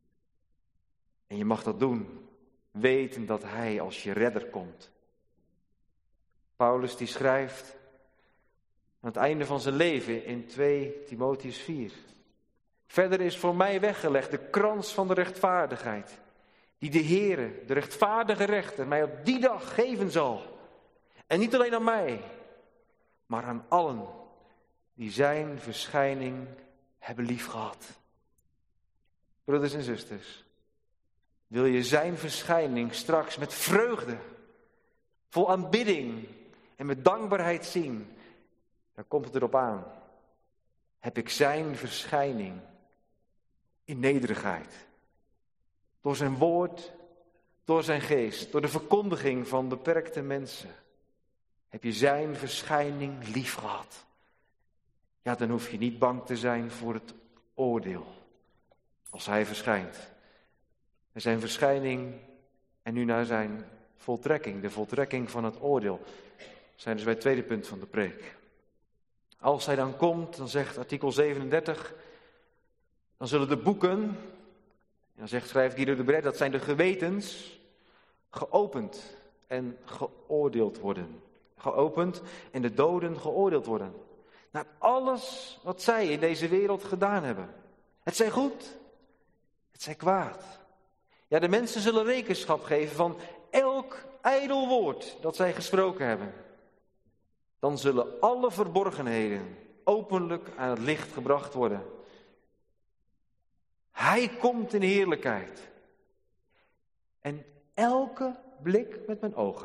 En je mag dat doen, weten dat hij als je redder komt. Paulus die schrijft aan het einde van zijn leven in twee Timotheüs vier. Verder is voor mij weggelegd de krans van de rechtvaardigheid, die de Heere, de rechtvaardige rechter, mij op die dag geven zal. En niet alleen aan mij, maar aan allen die zijn verschijning hebben liefgehad. Broeders en zusters, wil je zijn verschijning straks met vreugde, vol aanbidding en met dankbaarheid zien, dan komt het erop aan. Heb ik zijn verschijning in nederigheid. Door zijn woord, door zijn geest, door de verkondiging van beperkte mensen. Heb je zijn verschijning lief gehad. Ja, dan hoef je niet bang te zijn voor het oordeel. Als hij verschijnt. En zijn verschijning en nu naar zijn voltrekking. De voltrekking van het oordeel. Zijn dus bij het tweede punt van de preek. Als hij dan komt, dan zegt artikel zevenendertig. Dan zullen de boeken, en dan zegt schrijver Guido de Bret, dat zijn de gewetens, geopend en geoordeeld worden. Geopend en de doden geoordeeld worden. Naar alles wat zij in deze wereld gedaan hebben. Het zij goed, het zij kwaad. Ja, de mensen zullen rekenschap geven van elk ijdel woord dat zij gesproken hebben. Dan zullen alle verborgenheden openlijk aan het licht gebracht worden. Hij komt in heerlijkheid. En elke blik met mijn ogen.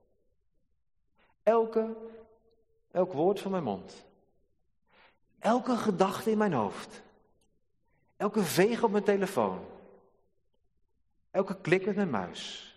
Elke, elk woord van mijn mond. Elke gedachte in mijn hoofd. Elke veeg op mijn telefoon. Elke klik met mijn muis.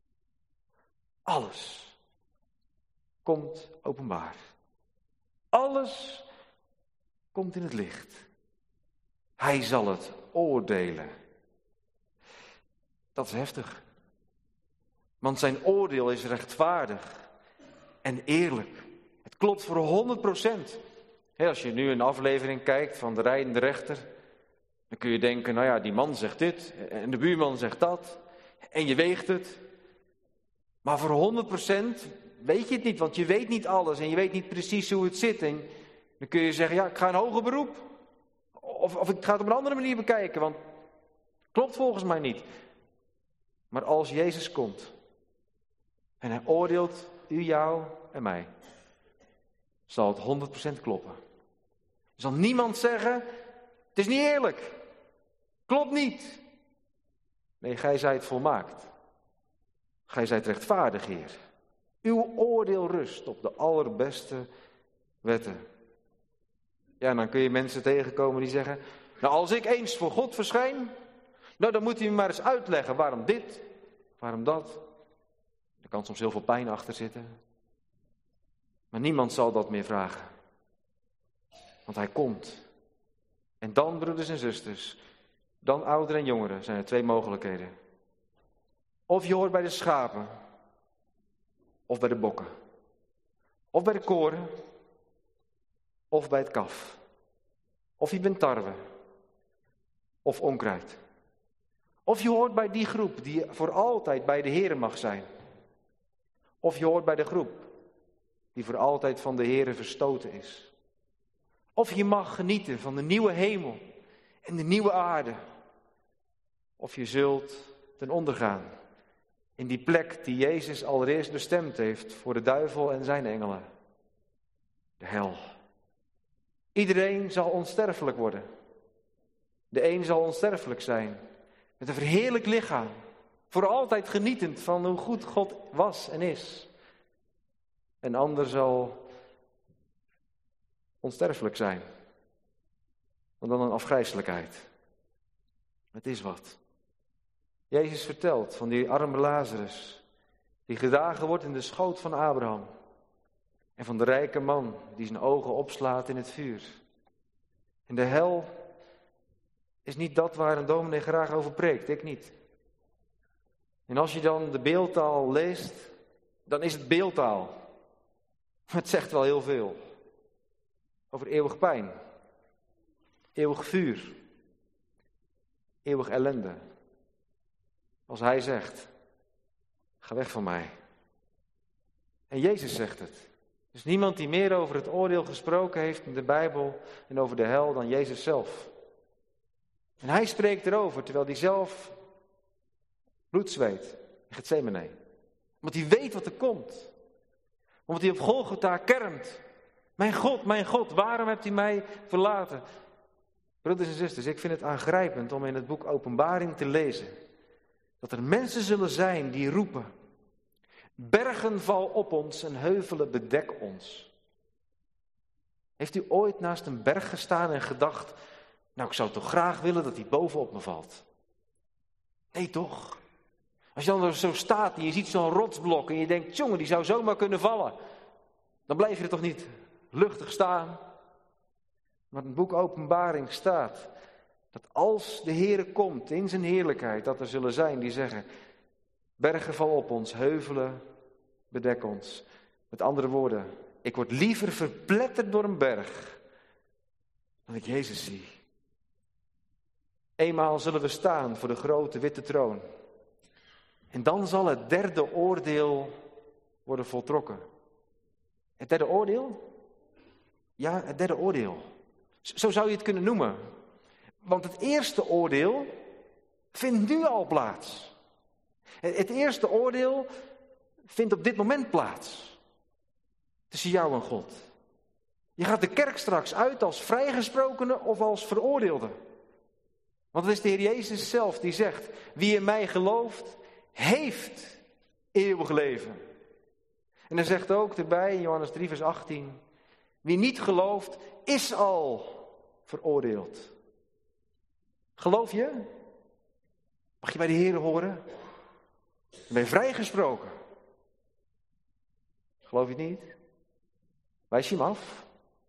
Alles komt openbaar. Alles komt in het licht. Hij zal het oordelen. Dat is heftig. Want zijn oordeel is rechtvaardig en eerlijk. Het klopt voor honderd procent. Als je nu een aflevering kijkt van de rijdende rechter, dan kun je denken, nou ja, die man zegt dit en de buurman zegt dat. En je weegt het. Maar voor honderd procent weet je het niet, want je weet niet alles en je weet niet precies hoe het zit. En dan kun je zeggen, ja, ik ga een hoger beroep. Of, of ik ga het op een andere manier bekijken, want het klopt volgens mij niet. Maar als Jezus komt en hij oordeelt u, jou en mij, zal het honderd procent kloppen. Er zal niemand zeggen, het is niet eerlijk. Klopt niet. Nee, gij zijt volmaakt. Gij zijt rechtvaardig, Heer. Uw oordeel rust op de allerbeste wetten. Ja, en dan kun je mensen tegenkomen die zeggen, nou als ik eens voor God verschijn, nou dan moet hij me maar eens uitleggen waarom dit, waarom dat. Er kan soms heel veel pijn achter zitten. Maar niemand zal dat meer vragen. Want hij komt. En dan, broeders en zusters, dan ouderen en jongeren, zijn er twee mogelijkheden. Of je hoort bij de schapen, of bij de bokken. Of bij de koren, of bij het kaf. Of je bent tarwe, of onkruid. Of je hoort bij die groep die voor altijd bij de Here mag zijn. Of je hoort bij de groep die voor altijd van de Here verstoten is. Of je mag genieten van de nieuwe hemel en de nieuwe aarde. Of je zult ten onder gaan in die plek die Jezus allereerst bestemd heeft voor de duivel en zijn engelen. De hel. Iedereen zal onsterfelijk worden. De een zal onsterfelijk zijn, met een verheerlijk lichaam, voor altijd genietend van hoe goed God was en is. Een ander zal onsterfelijk zijn, maar dan een afgrijselijkheid. Het is wat. Jezus vertelt van die arme Lazarus, die gedragen wordt in de schoot van Abraham. En van de rijke man die zijn ogen opslaat in het vuur. En de hel is niet dat waar een dominee graag over preekt, ik niet. En als je dan de beeldtaal leest, dan is het beeldtaal. Het zegt wel heel veel. Over eeuwig pijn, eeuwig vuur, eeuwig ellende. Als hij zegt, ga weg van mij. En Jezus zegt het. Er is niemand die meer over het oordeel gesproken heeft in de Bijbel en over de hel dan Jezus zelf. En hij spreekt erover, terwijl hij zelf bloed zweet in Getsemane. Omdat hij weet wat er komt. Omdat hij op Golgotha kermt. Mijn God, mijn God, waarom hebt u mij verlaten? Broeders en zusters, ik vind het aangrijpend om in het boek Openbaring te lezen dat er mensen zullen zijn die roepen: bergen val op ons en heuvelen bedek ons. Heeft u ooit naast een berg gestaan en gedacht: nou, ik zou toch graag willen dat die bovenop me valt? Nee, toch? Als je dan zo staat en je ziet zo'n rotsblok en je denkt: jongen, die zou zomaar kunnen vallen. Dan blijf je er toch niet luchtig staan? Maar in het boek Openbaring staat dat als de Heere komt in zijn heerlijkheid, dat er zullen zijn die zeggen: bergen val op ons, heuvelen bedek ons. Met andere woorden, ik word liever verpletterd door een berg dan ik Jezus zie. Eenmaal zullen we staan voor de grote witte troon. En dan zal het derde oordeel worden voltrokken. Het derde oordeel? Ja, het derde oordeel. Zo zou je het kunnen noemen. Want het eerste oordeel vindt nu al plaats. Het eerste oordeel vindt op dit moment plaats. Tussen jou en God. Je gaat de kerk straks uit als vrijgesprokene of als veroordeelde. Want het is de Heer Jezus zelf die zegt: wie in mij gelooft, heeft eeuwig leven. En hij zegt ook erbij in Johannes drie vers achttien: wie niet gelooft, is al veroordeeld. Geloof je? Mag je bij de Heer horen? Dan ben je vrijgesproken. Geloof je het niet? Wijs je hem af.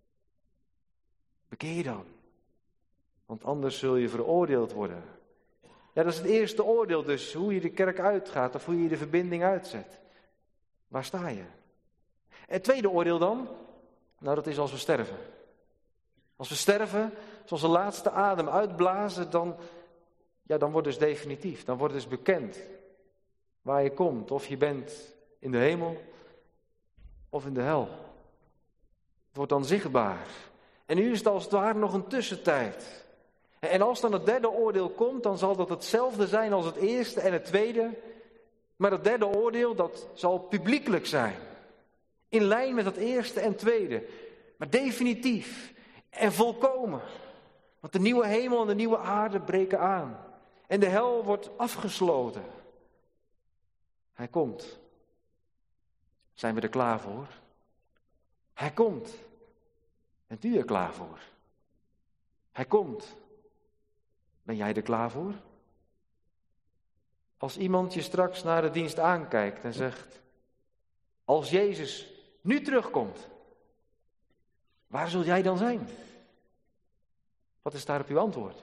Bekeer je dan. Want anders zul je veroordeeld worden. Ja, dat is het eerste oordeel dus. Hoe je de kerk uitgaat of hoe je de verbinding uitzet. Waar sta je? Het tweede oordeel dan? Nou, dat is als we sterven. Als we sterven, zoals de laatste adem uitblazen, dan, ja, dan wordt het dus definitief. Dan wordt het dus bekend waar je komt. Of je bent in de hemel of in de hel. Het wordt dan zichtbaar. En nu is het als het ware nog een tussentijd. En als dan het derde oordeel komt, dan zal dat hetzelfde zijn als het eerste en het tweede. Maar het derde oordeel, dat zal publiekelijk zijn. In lijn met het eerste en tweede. Maar definitief en volkomen. Want de nieuwe hemel en de nieuwe aarde breken aan. En de hel wordt afgesloten. Hij komt. Zijn we er klaar voor? Hij komt. Bent u er klaar voor? Hij komt. Ben jij er klaar voor? Als iemand je straks naar de dienst aankijkt en zegt: als Jezus nu terugkomt, waar zul jij dan zijn? Wat is daarop uw antwoord?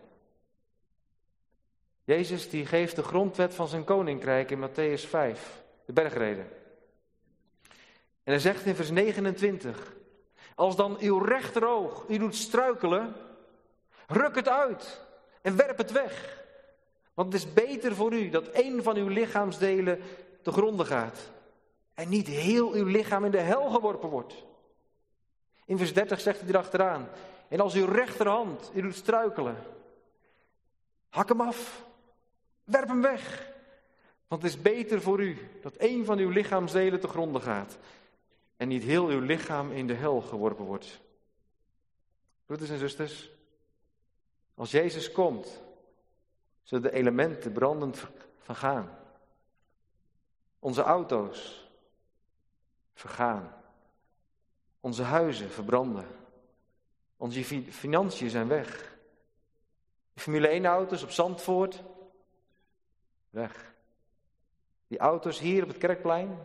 Jezus die geeft de grondwet van zijn koninkrijk in Mattheüs vijf, de bergreden. En hij zegt in vers negenentwintig: als dan uw rechteroog u doet struikelen, ruk het uit En werp het weg. Want het is beter voor u dat één van uw lichaamsdelen te gronden gaat. En niet heel uw lichaam in de hel geworpen wordt. In vers dertig zegt hij erachteraan. En als uw rechterhand u doet struikelen. Hak hem af. Werp hem weg. Want het is beter voor u dat één van uw lichaamsdelen te gronden gaat. En niet heel uw lichaam in de hel geworpen wordt. Broeders en zusters. Als Jezus komt, zullen de elementen brandend vergaan. Onze auto's vergaan. Onze huizen verbranden. Onze financiën zijn weg. De Formule één auto's op Zandvoort, weg. Die auto's hier op het Kerkplein,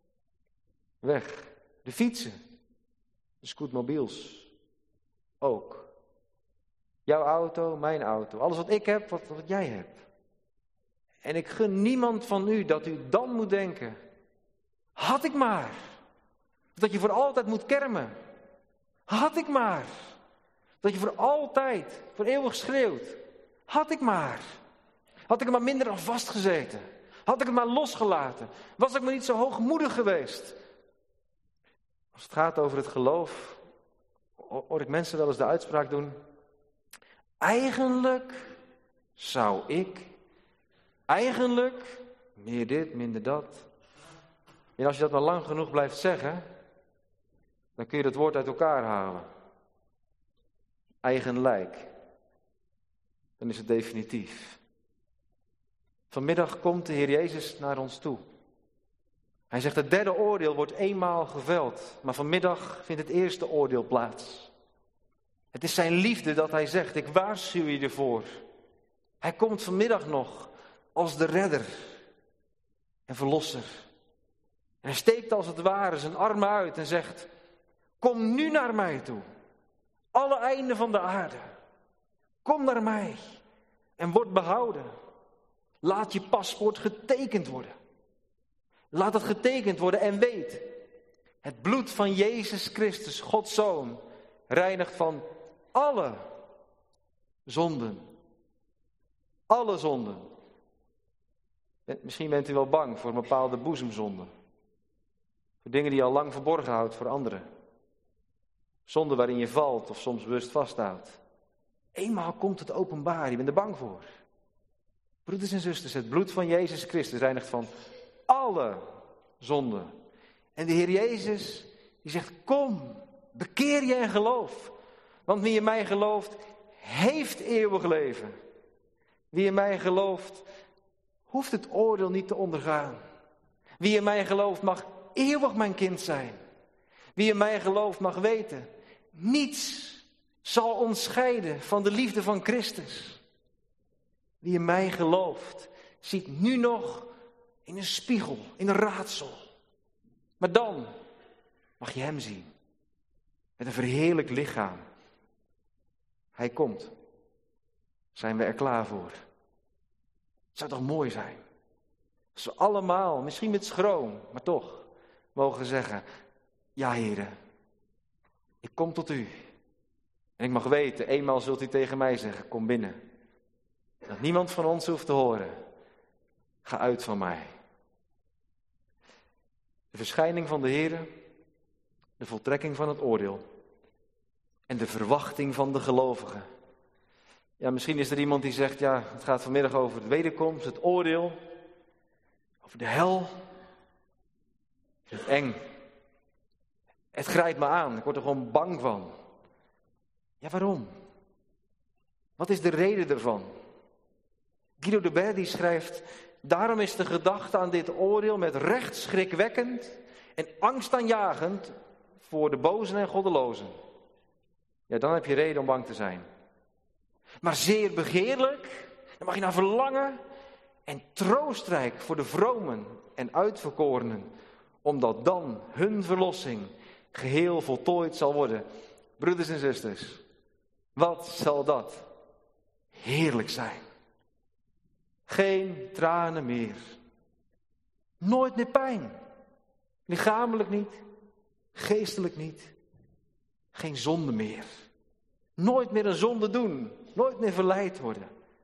weg. De fietsen, de scootmobiels, ook. Jouw auto, mijn auto. Alles wat ik heb, wat, wat jij hebt. En ik gun niemand van u dat u dan moet denken. Had ik maar. Dat je voor altijd moet kermen. Had ik maar. Dat je voor altijd, voor eeuwig schreeuwt. Had ik maar. Had ik er maar minder aan vastgezeten. Had ik het maar losgelaten. Was ik maar niet zo hoogmoedig geweest. Als het gaat over het geloof, hoor ik mensen wel eens de uitspraak doen. Eigenlijk zou ik, eigenlijk, meer dit, minder dat. En als je dat maar lang genoeg blijft zeggen, dan kun je dat woord uit elkaar halen. Eigenlijk. Dan is het definitief. Vanmiddag komt de Heer Jezus naar ons toe. Hij zegt, het derde oordeel wordt eenmaal geveld. Maar vanmiddag vindt het eerste oordeel plaats. Het is zijn liefde dat hij zegt, ik waarschuw je ervoor. Hij komt vanmiddag nog als de redder en verlosser. En hij steekt als het ware zijn armen uit en zegt, kom nu naar mij toe. Alle einden van de aarde. Kom naar mij en word behouden. Laat je paspoort getekend worden. Laat het getekend worden en weet, het bloed van Jezus Christus, Gods Zoon, reinigt van alle zonden. Alle zonden. Misschien bent u wel bang voor een bepaalde boezemzonden. Voor dingen die je al lang verborgen houdt voor anderen. Zonden waarin je valt of soms bewust vasthoudt. Eenmaal komt het openbaar, je bent er bang voor. Broeders en zusters, het bloed van Jezus Christus reinigt van alle zonden. En de Heer Jezus, die zegt, kom, bekeer je en geloof. Want wie in mij gelooft, heeft eeuwig leven. Wie in mij gelooft, hoeft het oordeel niet te ondergaan. Wie in mij gelooft, mag eeuwig mijn kind zijn. Wie in mij gelooft, mag weten, niets zal ons scheiden van de liefde van Christus. Wie in mij gelooft, ziet nu nog in een spiegel, in een raadsel. Maar dan mag je hem zien. Met een verheerlijk lichaam. Hij komt. Zijn we er klaar voor? Het zou toch mooi zijn? Als we allemaal, misschien met schroom, maar toch, mogen zeggen, ja Heere, ik kom tot u. En ik mag weten, eenmaal zult u tegen mij zeggen, kom binnen. Dat niemand van ons hoeft te horen. Ga uit van mij. De verschijning van de Heere, de voltrekking van het oordeel en de verwachting van de gelovigen. Ja, misschien is er iemand die zegt, ja, het gaat vanmiddag over de wederkomst, het oordeel, over de hel. Het is eng. Het grijpt me aan, ik word er gewoon bang van. Ja, waarom? Wat is de reden ervan? Guido de Berdy schrijft, daarom is de gedachte aan dit oordeel met recht schrikwekkend en angstaanjagend voor de bozen en goddelozen. Ja, dan heb je reden om bang te zijn. Maar zeer begeerlijk, daar mag je naar verlangen en troostrijk voor de vromen en uitverkorenen, omdat dan hun verlossing geheel voltooid zal worden. Broeders en zusters, wat zal dat heerlijk zijn. Geen tranen meer. Nooit meer pijn. Lichamelijk niet. Geestelijk niet. Geen zonde meer. Nooit meer een zonde doen. Nooit meer verleid worden.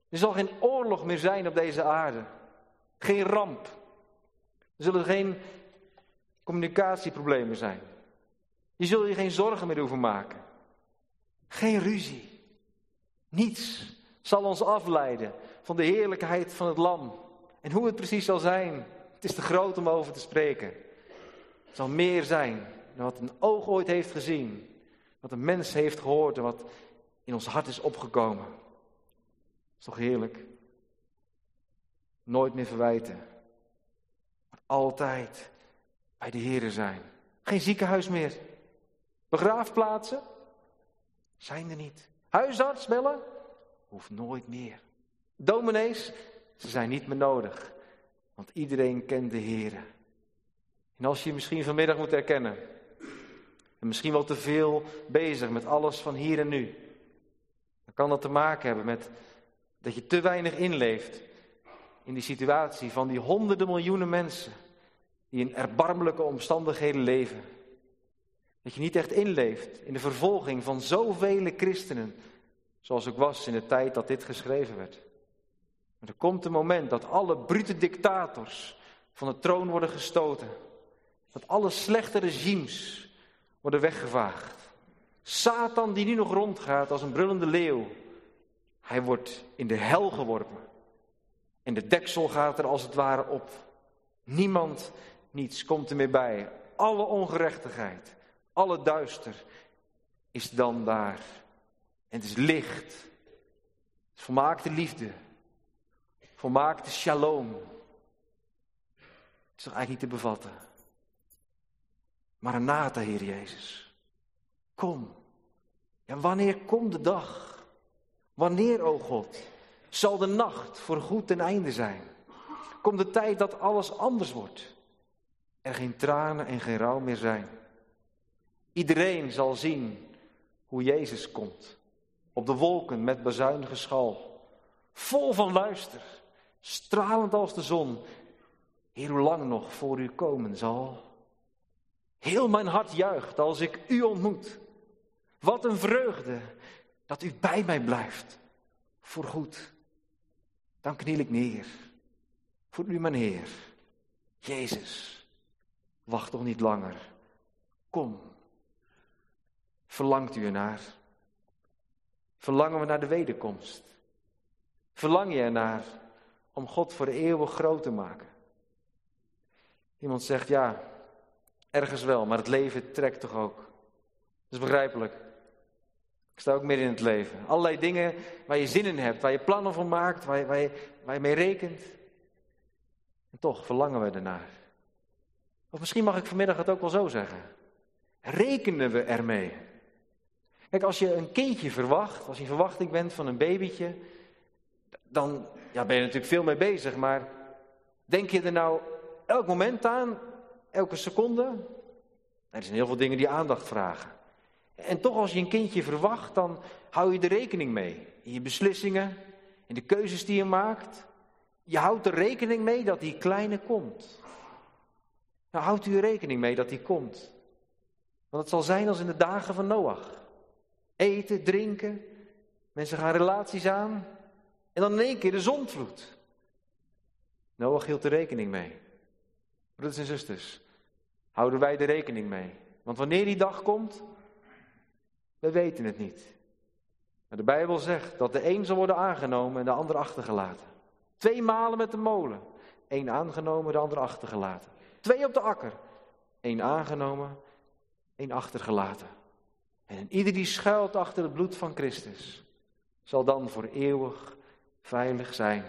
Er zal geen oorlog meer zijn op deze aarde. Geen ramp. Er zullen geen communicatieproblemen zijn. Je zult je geen zorgen meer hoeven maken. Geen ruzie. Niets zal ons afleiden van de heerlijkheid van het lam. En hoe het precies zal zijn, het is te groot om over te spreken. Het zal meer zijn dan wat een oog ooit heeft gezien. Wat een mens heeft gehoord en wat in ons hart is opgekomen. Dat is toch heerlijk? Nooit meer verwijten. Maar altijd bij de Heere zijn. Geen ziekenhuis meer. Begraafplaatsen? Zijn er niet. Huisarts bellen? Hoeft nooit meer. Dominees? Ze zijn niet meer nodig. Want iedereen kent de Heere. En als je je misschien vanmiddag moet herkennen. En misschien wel te veel bezig met alles van hier en nu. Dan kan dat te maken hebben met dat je te weinig inleeft in die situatie van die honderden miljoenen mensen die in erbarmelijke omstandigheden leven. Dat je niet echt inleeft in de vervolging van zoveel christenen, zoals ook was in de tijd dat dit geschreven werd. Maar er komt een moment dat alle brute dictators van de troon worden gestoten. Dat alle slechte regimes worden weggevaagd. Satan die nu nog rondgaat als een brullende leeuw. Hij wordt in de hel geworpen. En de deksel gaat er als het ware op. Niemand, niets komt er meer bij. Alle ongerechtigheid, alle duister is dan daar. En het is licht. Het is volmaakte liefde. Volmaakte shalom. Het is toch eigenlijk niet te bevatten. Maranatha, Heer Jezus. Kom. Ja, wanneer komt de dag? Wanneer, o God, zal de nacht voor goed ten einde zijn? Komt de tijd dat alles anders wordt? Er geen tranen en geen rouw meer zijn. Iedereen zal zien hoe Jezus komt. Op de wolken met bazuingeschal. Vol van luister. Stralend als de zon. Heer, hoe lang nog voor u komen zal? Heel mijn hart juicht als ik u ontmoet. Wat een vreugde dat u bij mij blijft. Voorgoed. Dan kniel ik neer. Voor u mijn Heer. Jezus. Wacht toch niet langer. Kom. Verlangt u ernaar? Verlangen we naar de wederkomst? Verlang je ernaar om God voor de eeuwig groot te maken? Iemand zegt, ja, ergens wel, maar het leven trekt toch ook. Dat is begrijpelijk. Ik sta ook midden in het leven. Allerlei dingen waar je zin in hebt, waar je plannen voor maakt, waar je, waar je, waar je mee rekent. En toch verlangen we ernaar. Of misschien mag ik vanmiddag het ook wel zo zeggen. Rekenen we ermee? Kijk, als je een kindje verwacht, als je in verwachting bent van een babytje, dan ja, ben je natuurlijk veel mee bezig. Maar denk je er nou elk moment aan, elke seconde? Er zijn heel veel dingen die aandacht vragen. En toch als je een kindje verwacht, dan hou je er rekening mee. In je beslissingen, in de keuzes die je maakt. Je houdt er rekening mee dat die kleine komt. Nou, houdt u er rekening mee dat die komt. Want het zal zijn als in de dagen van Noach. Eten, drinken, mensen gaan relaties aan. En dan in één keer de zondvloed. Noach hield er rekening mee. Broeders en zusters, houden wij er rekening mee. Want wanneer die dag komt, we weten het niet. Maar de Bijbel zegt dat de een zal worden aangenomen en de ander achtergelaten. Twee malen met de molen. Eén aangenomen, de ander achtergelaten. Twee op de akker. Eén aangenomen, één achtergelaten. En ieder die schuilt achter het bloed van Christus, zal dan voor eeuwig veilig zijn.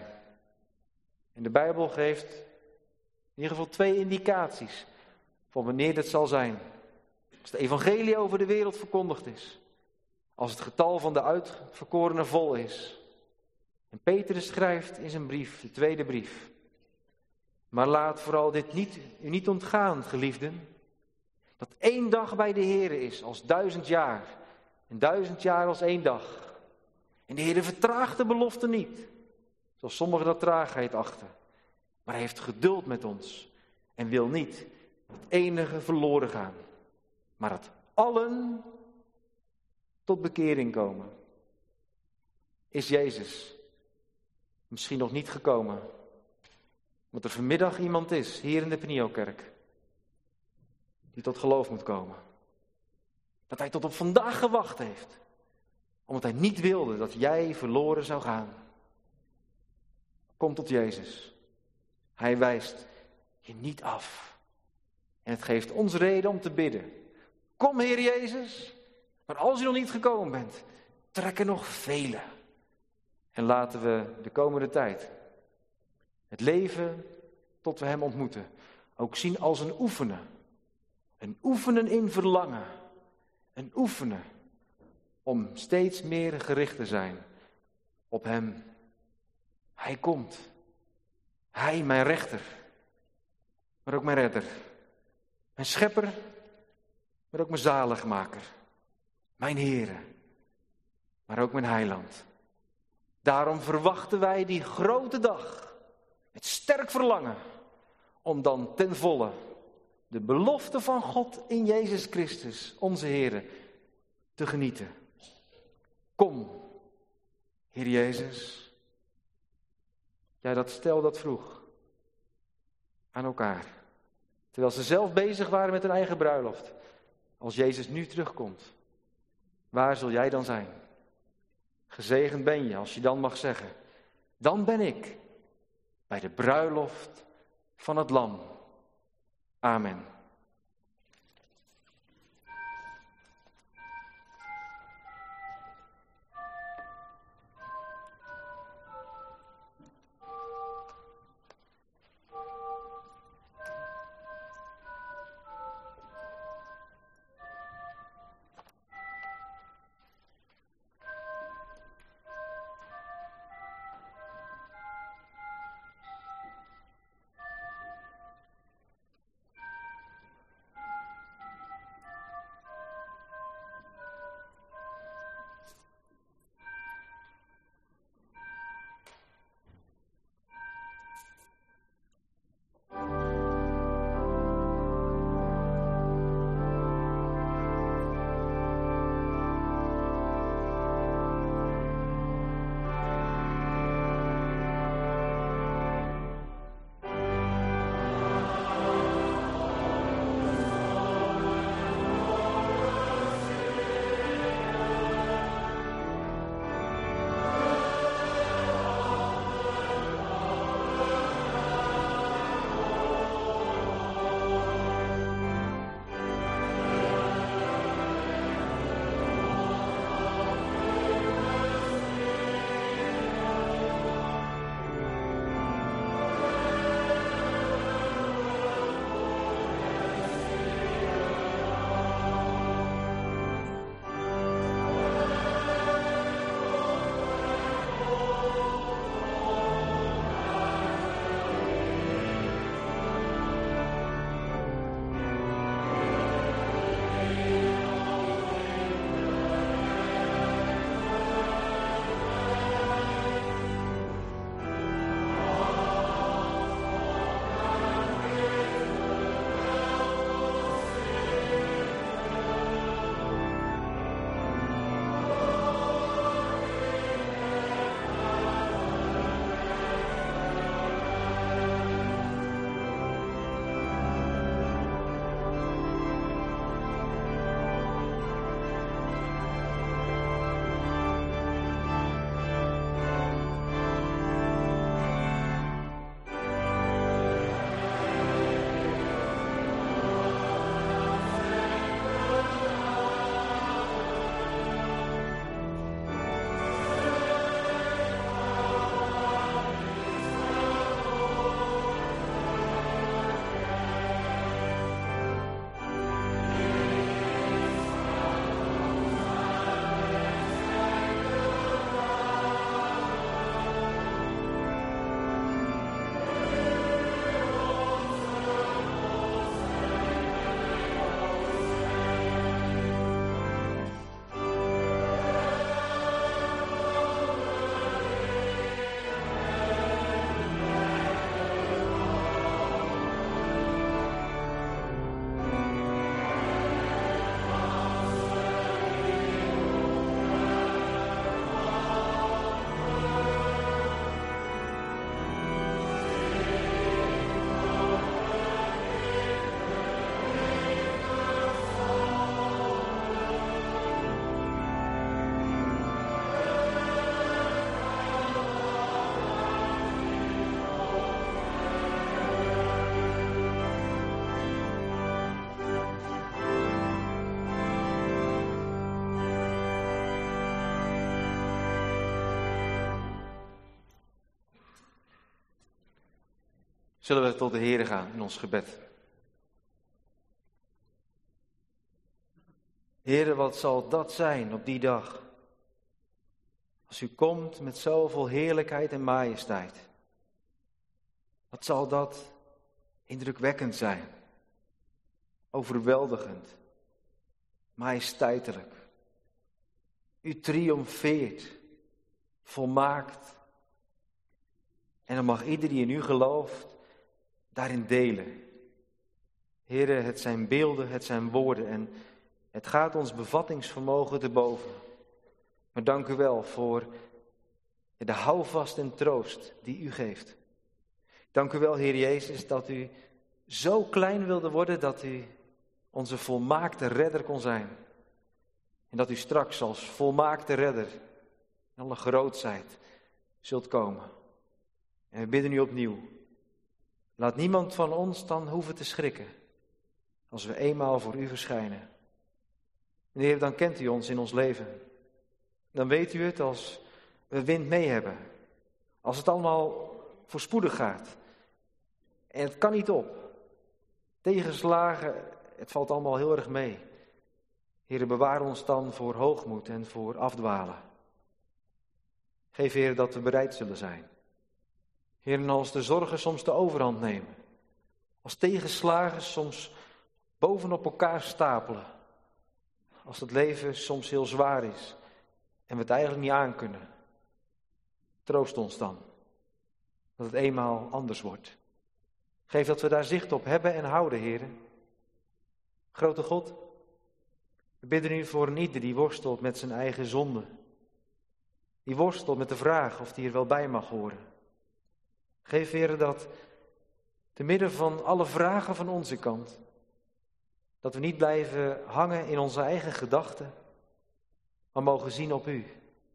En de Bijbel geeft in ieder geval twee indicaties van wanneer dit zal zijn. Als het evangelie over de wereld verkondigd is. Als het getal van de uitverkorenen vol is. En Petrus schrijft in zijn brief, de tweede brief. Maar laat vooral dit niet, u niet ontgaan, geliefden. Dat één dag bij de Heere is als duizend jaar. En duizend jaar als één dag. En de Heere vertraagt de belofte niet. Zoals sommigen dat traagheid achten. Maar hij heeft geduld met ons. En wil niet dat het enige verloren gaan. Maar dat allen tot bekering komen. Is Jezus Misschien nog niet gekomen. Want er vanmiddag iemand is, hier in de Penielkerk, die tot geloof moet komen. Dat hij tot op vandaag gewacht heeft. Omdat hij niet wilde dat jij verloren zou gaan. Kom tot Jezus. Hij wijst je niet af. En het geeft ons reden om te bidden. Kom, Heer Jezus. Maar als u nog niet gekomen bent, trek er nog vele. En laten we de komende tijd het leven tot we hem ontmoeten ook zien als een oefenen. Een oefenen in verlangen. Een oefenen om steeds meer gericht te zijn op hem. Hij komt. Hij, mijn rechter. Maar ook mijn redder. Mijn schepper. Maar ook mijn zaligmaker. Mijn Heere. Maar ook mijn heiland. Daarom verwachten wij die grote dag. Met sterk verlangen. Om dan ten volle de belofte van God in Jezus Christus, onze Heere, te genieten. Kom, Heer Jezus. Ja, dat stel dat vroeg aan elkaar. Terwijl ze zelf bezig waren met hun eigen bruiloft. Als Jezus nu terugkomt, waar zul jij dan zijn? Gezegend ben je als je dan mag zeggen, dan ben ik bij de bruiloft van het Lam. Amen. Zullen we tot de Heere gaan in ons gebed. Heere, wat zal dat zijn op die dag? Als u komt met zoveel heerlijkheid en majesteit. Wat zal dat indrukwekkend zijn? Overweldigend. Majesteitelijk. U triomfeert. Volmaakt. En dan mag ieder die in u gelooft daarin delen. Heere, het zijn beelden, het zijn woorden en het gaat ons bevattingsvermogen te boven. Maar dank u wel voor de houvast en troost die u geeft. Dank u wel, Heer Jezus, dat u zo klein wilde worden dat u onze volmaakte redder kon zijn. En dat u straks als volmaakte redder in alle grootheid zult komen. En we bidden u opnieuw. Laat niemand van ons dan hoeven te schrikken als we eenmaal voor u verschijnen. En Heer, dan kent u ons in ons leven. Dan weet u het als we wind mee hebben. Als het allemaal voorspoedig gaat. En het kan niet op. Tegenslagen, het valt allemaal heel erg mee. Heer, bewaar ons dan voor hoogmoed en voor afdwalen. Geef, Heer, dat we bereid zullen zijn. Heer, en als de zorgen soms de overhand nemen. Als tegenslagen soms bovenop elkaar stapelen. Als het leven soms heel zwaar is en we het eigenlijk niet aankunnen. Troost ons dan dat het eenmaal anders wordt. Geef dat we daar zicht op hebben en houden, Heer. Grote God, we bidden u voor een ieder die worstelt met zijn eigen zonde. Die worstelt met de vraag of die er wel bij mag horen. Geef, Heer, dat te midden van alle vragen van onze kant, dat we niet blijven hangen in onze eigen gedachten, maar mogen zien op u.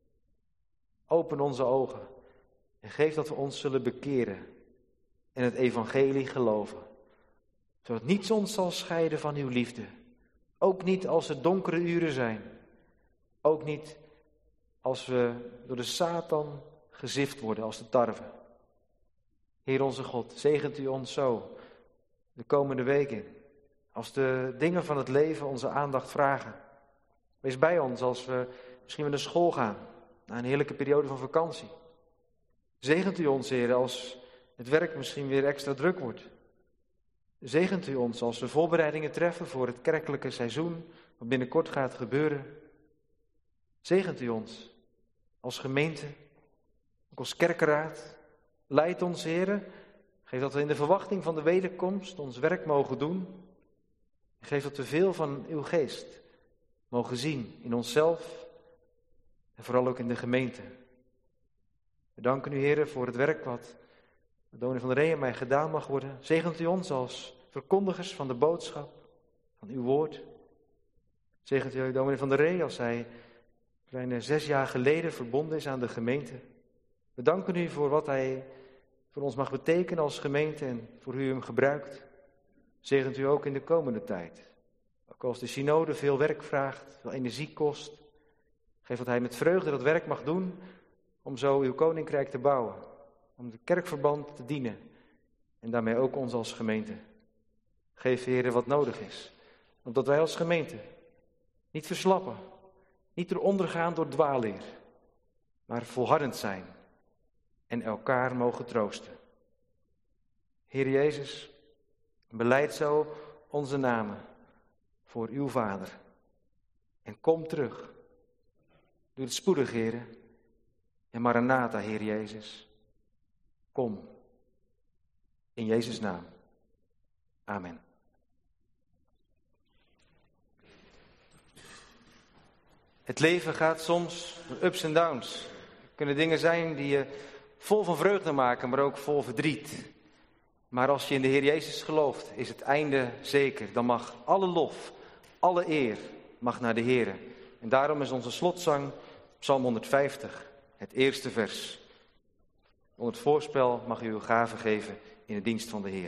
Open onze ogen en geef dat we ons zullen bekeren en het evangelie geloven. Zodat niets ons zal scheiden van uw liefde. Ook niet als er donkere uren zijn. Ook niet als we door de Satan gezift worden als de tarwe. Heer onze God, zegent u ons zo de komende weken. Als de dingen van het leven onze aandacht vragen. Wees bij ons als we misschien weer naar school gaan. Na een heerlijke periode van vakantie. Zegent u ons, Heer, als het werk misschien weer extra druk wordt. Zegent u ons als we voorbereidingen treffen voor het kerkelijke seizoen, wat binnenkort gaat gebeuren. Zegent u ons als gemeente, ook als kerkenraad. Leid ons, Heer. Geef dat we in de verwachting van de wederkomst ons werk mogen doen. Geef dat we veel van uw geest mogen zien in onszelf en vooral ook in de gemeente. We danken u, Heer, voor het werk wat de dominee van der Ree en mij gedaan mag worden. Zegent u ons als verkondigers van de boodschap, van uw woord. Zegent u dominee van der Ree als hij bijna zes jaar geleden verbonden is aan de gemeente. We danken u voor wat hij voor ons mag betekenen als gemeente en voor u hem gebruikt. Zegent u ook in de komende tijd. Ook als de synode veel werk vraagt, veel energie kost. Geef dat hij met vreugde dat werk mag doen om zo uw koninkrijk te bouwen. Om de kerkverband te dienen. En daarmee ook ons als gemeente. Geef, Heer, wat nodig is. Omdat wij als gemeente niet verslappen. Niet eronder gaan door dwaalleer. Maar volhardend zijn. En elkaar mogen troosten. Heer Jezus, belijd zo onze namen voor uw Vader. En kom terug. Doe het spoedig, Heer. En Maranatha, Heer Jezus. Kom. In Jezus' naam. Amen. Het leven gaat soms door ups en downs. Er kunnen dingen zijn die je vol van vreugde maken, maar ook vol verdriet. Maar als je in de Heer Jezus gelooft, is het einde zeker. Dan mag alle lof, alle eer mag naar de Heer. En daarom is onze slotzang Psalm honderdvijftig, het eerste vers. Onder het voorspel mag u uw gave geven in de dienst van de Heer.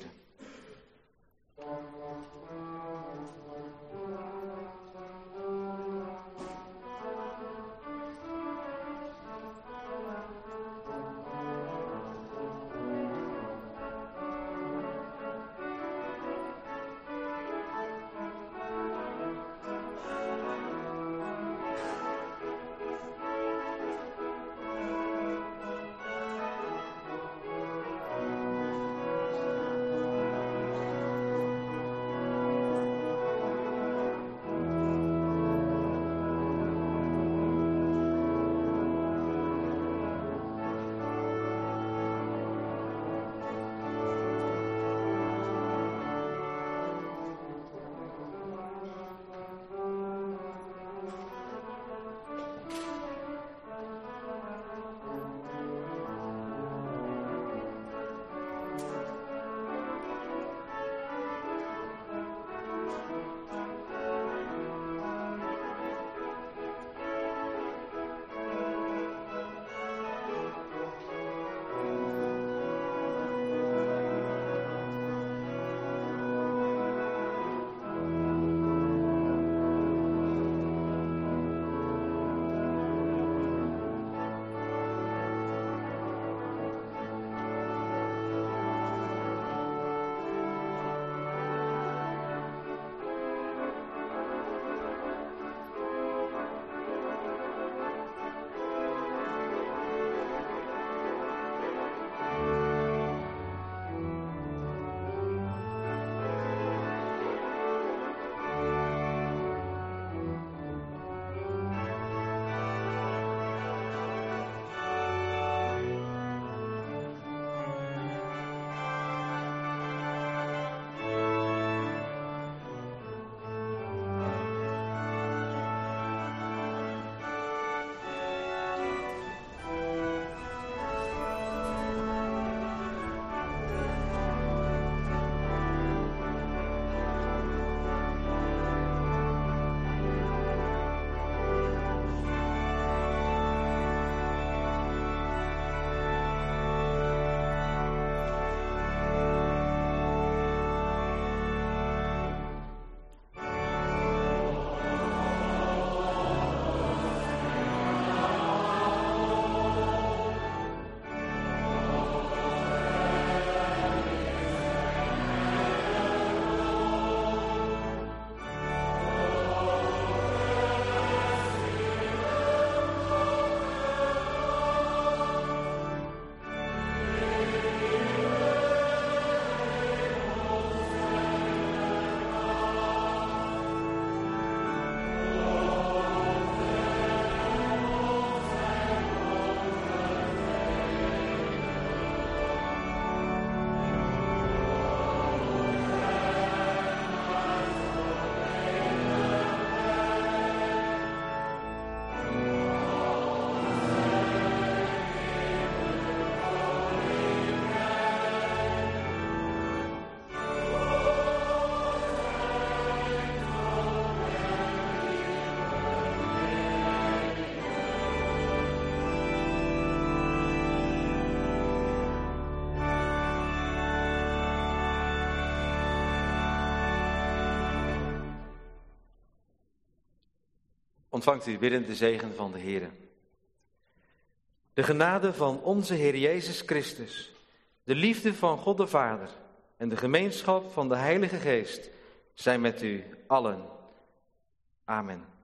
Ontvangt u biddend de zegen van de Heere. De genade van onze Heer Jezus Christus, de liefde van God de Vader en de gemeenschap van de Heilige Geest zijn met u allen. Amen.